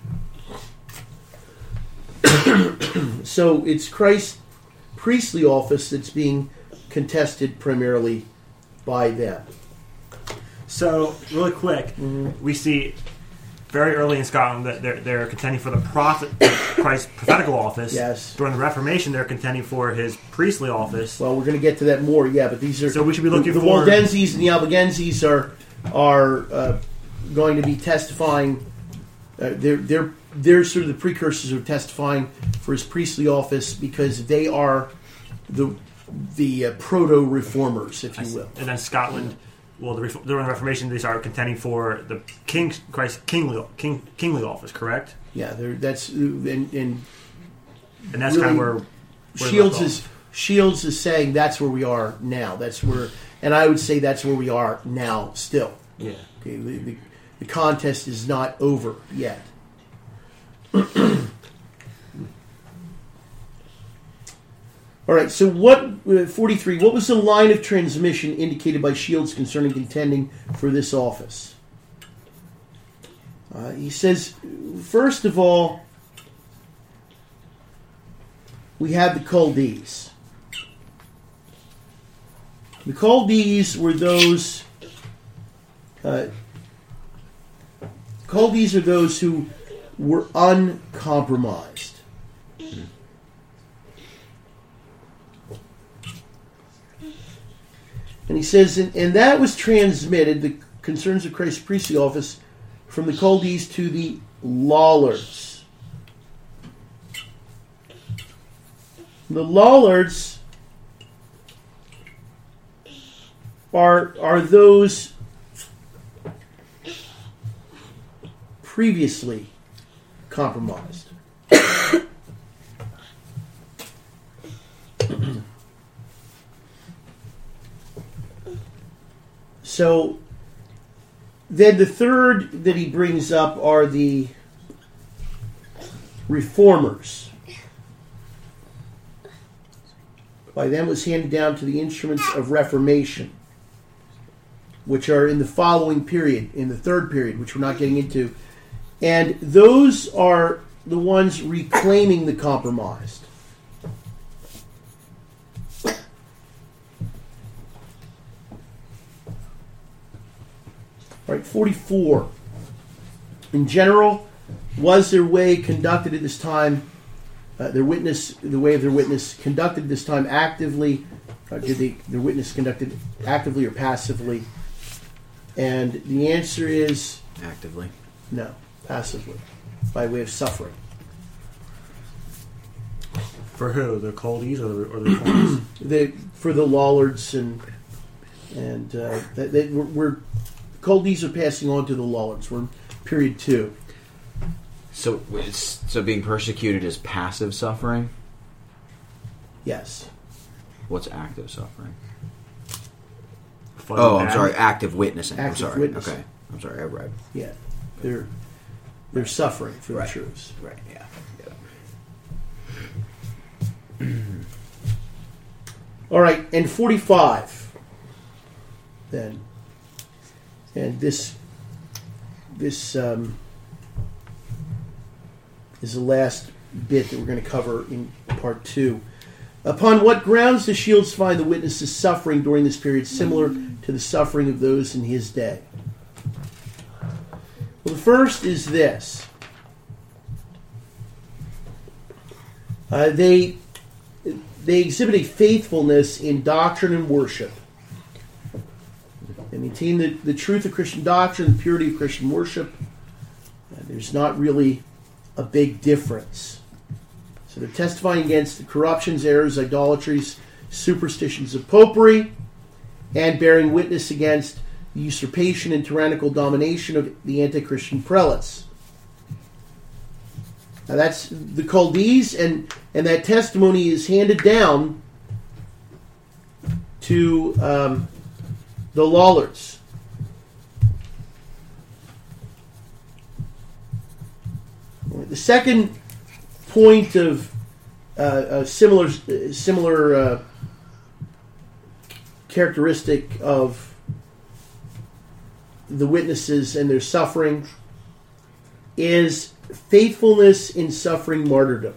So it's Christ's priestly office that's being contested primarily by them. So, really quick, we see very early in Scotland that they're contending for the Christ's prophetical office. Yes. During the Reformation, they're contending for his priestly office. Well, we're going to get to that more, yeah, but these are... So we should be looking the for... Waldenses and the Albigenses are going to be testifying... They're sort of the precursors of testifying for his priestly office, because they are the proto-reformers, if you will. And then Scotland, well, during the Reformation, they started contending for the Christ's kingly office, correct? Yeah, and that's really, kind of where Shields is saying that's where we are now. And I would say that's where we are now still. Yeah. Okay, the contest is not over yet. All right, so 43, what was the line of transmission indicated by Shields concerning contending for this office? He says, first of all, we have the Chaldees. The Chaldees were those... Chaldees are those who were uncompromised. And he says, and that was transmitted, the concerns of Christ's priestly office, from the Chaldees to the Lollards. The Lollards are those previously compromised. So then the third that he brings up are the reformers. By them was handed down to the instruments of reformation, which are in the following period, in the third period, which we're not getting into. And those are the ones reclaiming the compromised. All right, 44. In general, was their way conducted at this time, the way of their witness conducted this time actively? Did their witness conducted actively or passively? And the answer is Actively. no, passively, by way of suffering. For who? The Coldies or the reformers? For the Lollards and we're Coldies are passing on to the Lollards. We're in period 2. So being persecuted is passive suffering? Yes. What's active suffering? Fighting Oh, I'm back? sorry, active witnessing. Active I'm sorry. witnessing. Okay. I'm sorry, I read. Yeah. They're suffering for Right. the truths. Right, yeah. All right, and 45 then. And this is the last bit that we're going to cover in part 2. Upon what grounds does Shields find the witnesses suffering during this period similar to the suffering of those in his day? Well, the first is this. They exhibit a faithfulness in doctrine and worship. They maintain the truth of Christian doctrine, the purity of Christian worship. There's not really a big difference. So they're testifying against the corruptions, errors, idolatries, superstitions of popery, and bearing witness against the usurpation and tyrannical domination of the anti-Christian prelates. Now that's the Coldies, and that testimony is handed down to the Lollards. The second point of a similar characteristic of the witnesses and their suffering is faithfulness in suffering martyrdom.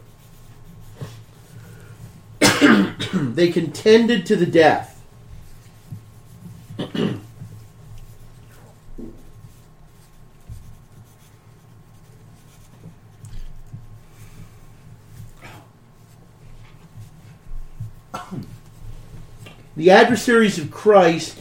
They contended to the death. The adversaries of Christ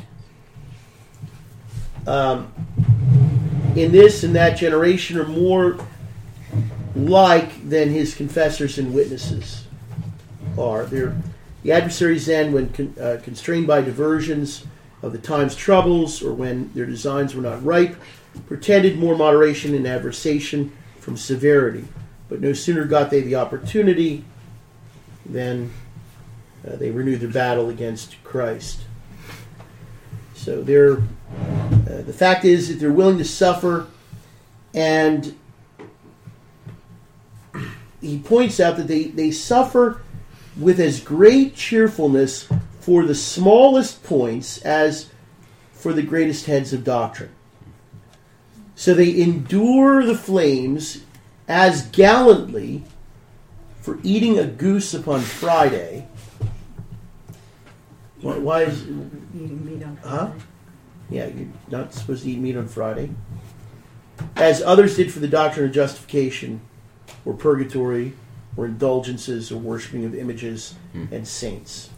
in this and that generation are more like than his confessors and witnesses are. The adversaries then, when constrained by diversions of the time's troubles or when their designs were not ripe, pretended more moderation and adversation from severity. But no sooner got they the opportunity than they renewed their battle against Christ. So the fact is that they're willing to suffer, and he points out that they suffer with as great cheerfulness for the smallest points as for the greatest heads of doctrine. So they endure the flames as gallantly for eating a goose upon Friday. Why is... Eating meat on Friday. Huh? Yeah, you're not supposed to eat meat on Friday. As others did for the doctrine of justification, or purgatory, or indulgences, or worshiping of images and saints.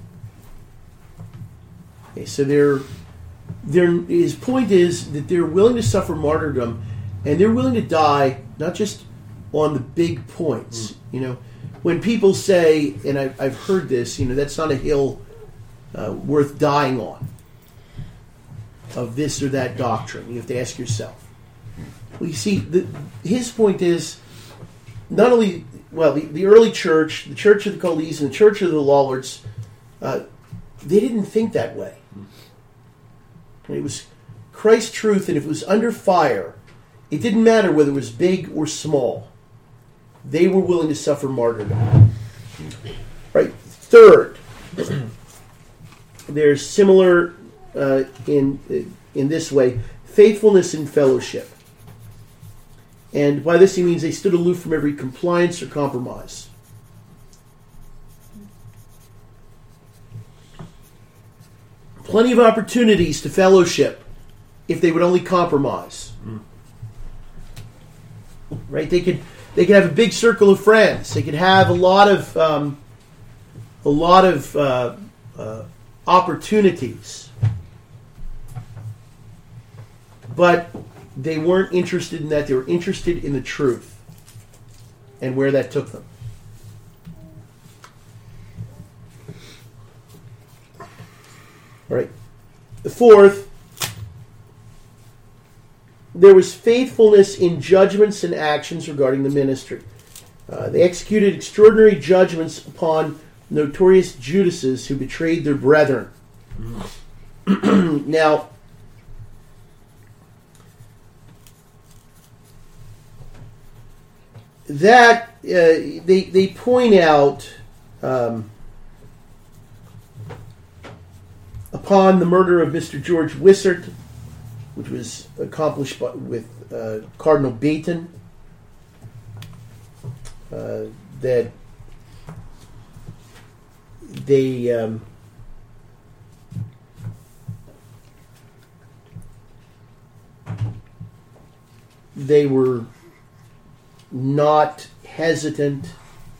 Okay, so his point is that they're willing to suffer martyrdom, and they're willing to die not just on the big points. You know, when people say, and I've heard this, that's not a hill worth dying on, of this or that doctrine. You have to ask yourself. Well, you see, his point is, not only, well, the early church, the Church of the Colees and the Church of the Lollards, they didn't think that way. It was Christ's truth, and if it was under fire, it didn't matter whether it was big or small. They were willing to suffer martyrdom. Right. Third, there's similar in this way, faithfulness in fellowship. And by this he means they stood aloof from every compliance or compromise. Plenty of opportunities to fellowship if they would only compromise. Right? They could have a big circle of friends. They could have a lot of opportunities, but they weren't interested in that. They were interested in the truth and where that took them. All right. The fourth, there was faithfulness in judgments and actions regarding the ministry. They executed extraordinary judgments upon notorious Judases who betrayed their brethren. Now, that they point out upon the murder of Mr. George Wishart, which was accomplished with Cardinal Baton, that they were not hesitant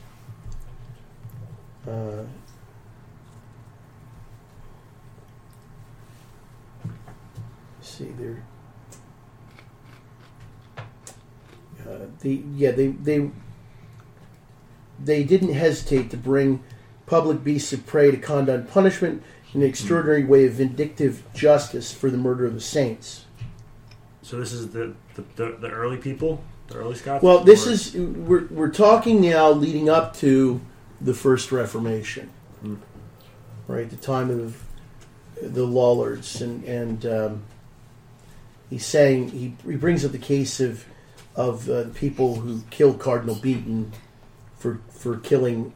they didn't hesitate to bring public beasts of prey to conduct punishment in an extraordinary way of vindictive justice for the murder of the saints. So this is the early people, the early Scots? Well, we're talking now leading up to the First Reformation, right? The time of the Lollards, and he's saying he brings up the case of the people who killed Cardinal Beaton for killing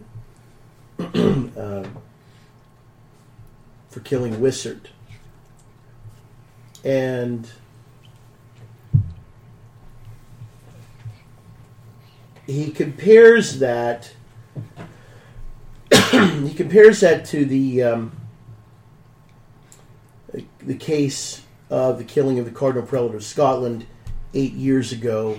Wishart, and he compares that to the case of the killing of the Cardinal Prelate of Scotland 8 years ago,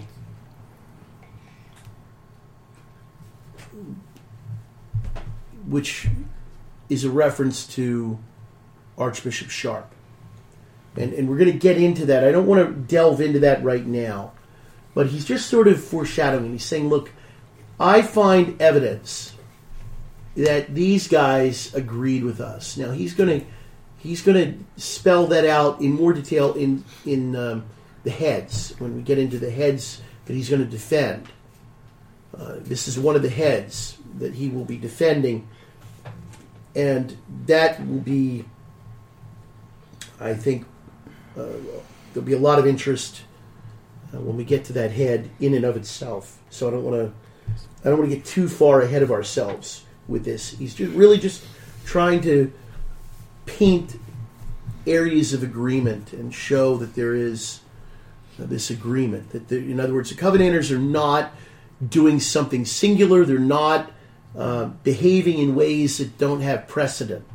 which is a reference to Archbishop Sharp. And we're going to get into that. I don't want to delve into that right now. But he's just sort of foreshadowing. He's saying, look, I find evidence that these guys agreed with us. Now, he's going to spell that out in more detail in the heads, when we get into the heads that he's going to defend. This is one of the heads that he will be defending. And that will be, I think, there'll be a lot of interest when we get to that head in and of itself. So I don't want to get too far ahead of ourselves with this. He's just trying to paint areas of agreement and show that there is this agreement. That in other words, the Covenanters are not doing something singular. They're not behaving in ways that don't have precedent.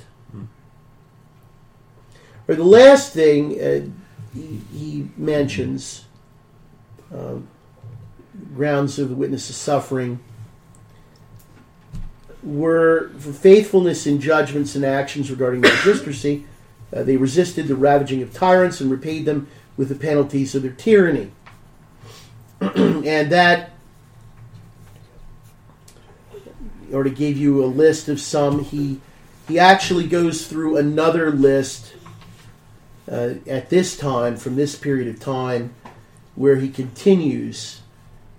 Or the last thing he mentions, grounds of the witness of suffering, were for faithfulness in judgments and actions regarding magistracy. They resisted the ravaging of tyrants and repaid them with the penalties of their tyranny. And that already gave you a list of some. He actually goes through another list at this time, from this period of time, where he continues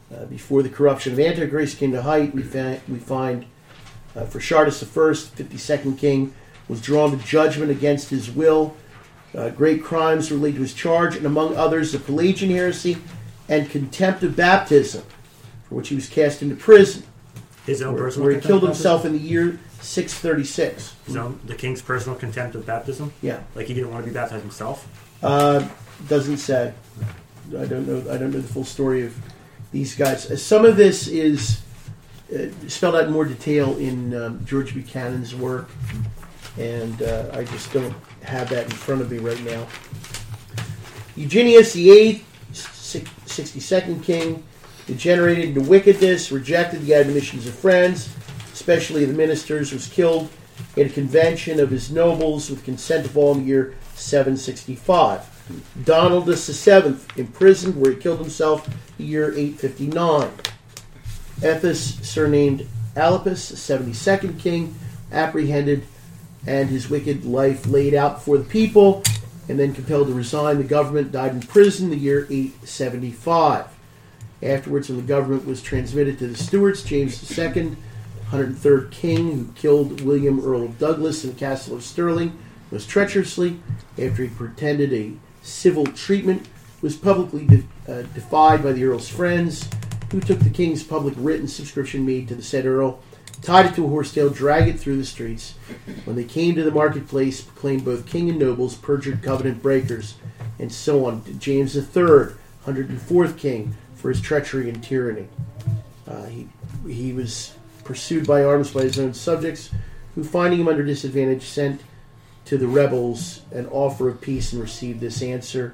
Before the corruption of Antichrist came to height, we find for Sardis I, 52nd king, was drawn to judgment against his will. Great crimes were laid to his charge, and among others, the Pelagian heresy and contempt of baptism, for which he was cast into prison. His own personal where he contempt killed of himself in the year 636. The king's personal contempt of baptism? Yeah. Like he didn't want to be baptized himself? Doesn't say. I don't know the full story of these guys. Some of this is spelled out in more detail in George Buchanan's work, and I just don't have that in front of me right now. Eugenius VIII, 62nd king, degenerated into wickedness, rejected the admonitions of friends, especially the ministers, was killed at a convention of his nobles with consent of all in the year 765. Donaldus VII, imprisoned, where he killed himself in the year 859. Ethus, surnamed Alipus, 72nd king, apprehended and his wicked life laid out before the people, and then compelled to resign the government, died in prison in the year 875. Afterwards, when the government was transmitted to the Stuarts, James II, 103rd king, who killed William Earl of Douglas in the castle of Stirling, was treacherously, after he pretended a civil treatment, was publicly defied by the Earl's friends, who took the king's public written subscription made to the said Earl, tied it to a horsetail, dragged it through the streets. When they came to the marketplace, proclaimed both king and nobles perjured covenant breakers, and so on. James III, 104th king, for his treachery and tyranny. He was pursued by arms by his own subjects, who, finding him under disadvantage, sent to the rebels an offer of peace and received this answer.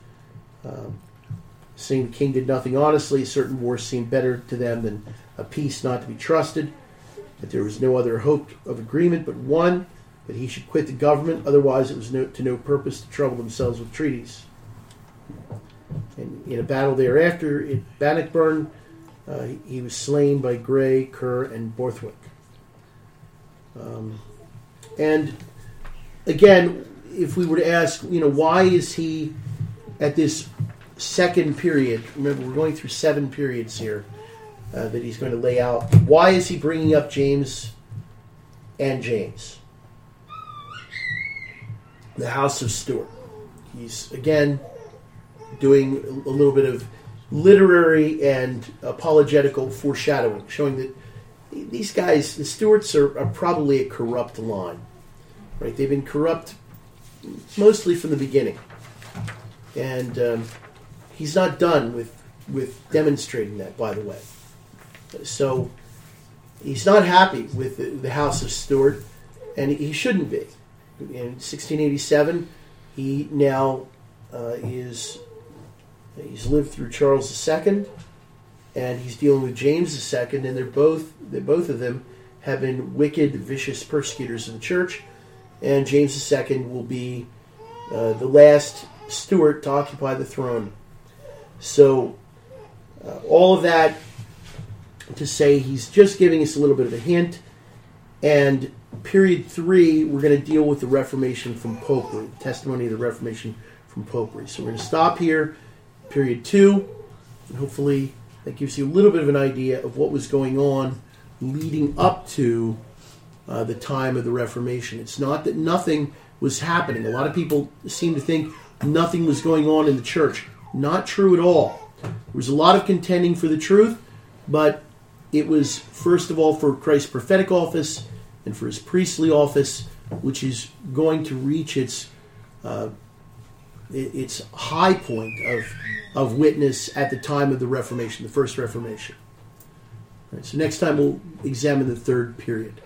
Saying the king did nothing honestly, a certain war seemed better to them than a peace not to be trusted, that there was no other hope of agreement but one, that he should quit the government, otherwise it was to no purpose to trouble themselves with treaties. And in a battle thereafter at Bannockburn, he was slain by Grey, Kerr, and Borthwick. And again, if we were to ask, why is he at this second period? Remember, we're going through 7 periods here that he's going to lay out. Why is he bringing up James and James? The House of Stuart. He's, again, doing a little bit of literary and apologetical foreshadowing, showing that these guys, the Stuarts, are probably a corrupt line. Right? They've been corrupt mostly from the beginning. And he's not done with demonstrating that, by the way. So he's not happy with the House of Stuart, and he shouldn't be. In 1687, he now he's lived through Charles II, and he's dealing with James II, and both of them have been wicked, vicious persecutors of the church, and James II will be the last Stuart to occupy the throne. So all of that to say he's just giving us a little bit of a hint. And period 3, we're going to deal with the Reformation from Popery, the testimony of the Reformation from Popery. So we're going to stop here, period 2, and hopefully that gives you a little bit of an idea of what was going on leading up to the time of the Reformation. It's not that nothing was happening. A lot of people seem to think nothing was going on in the church. Not true at all. There was a lot of contending for the truth, but it was, first of all, for Christ's prophetic office and for his priestly office, which is going to reach its high point of witness at the time of the Reformation, the First Reformation. All right, so next time we'll examine the 3rd period.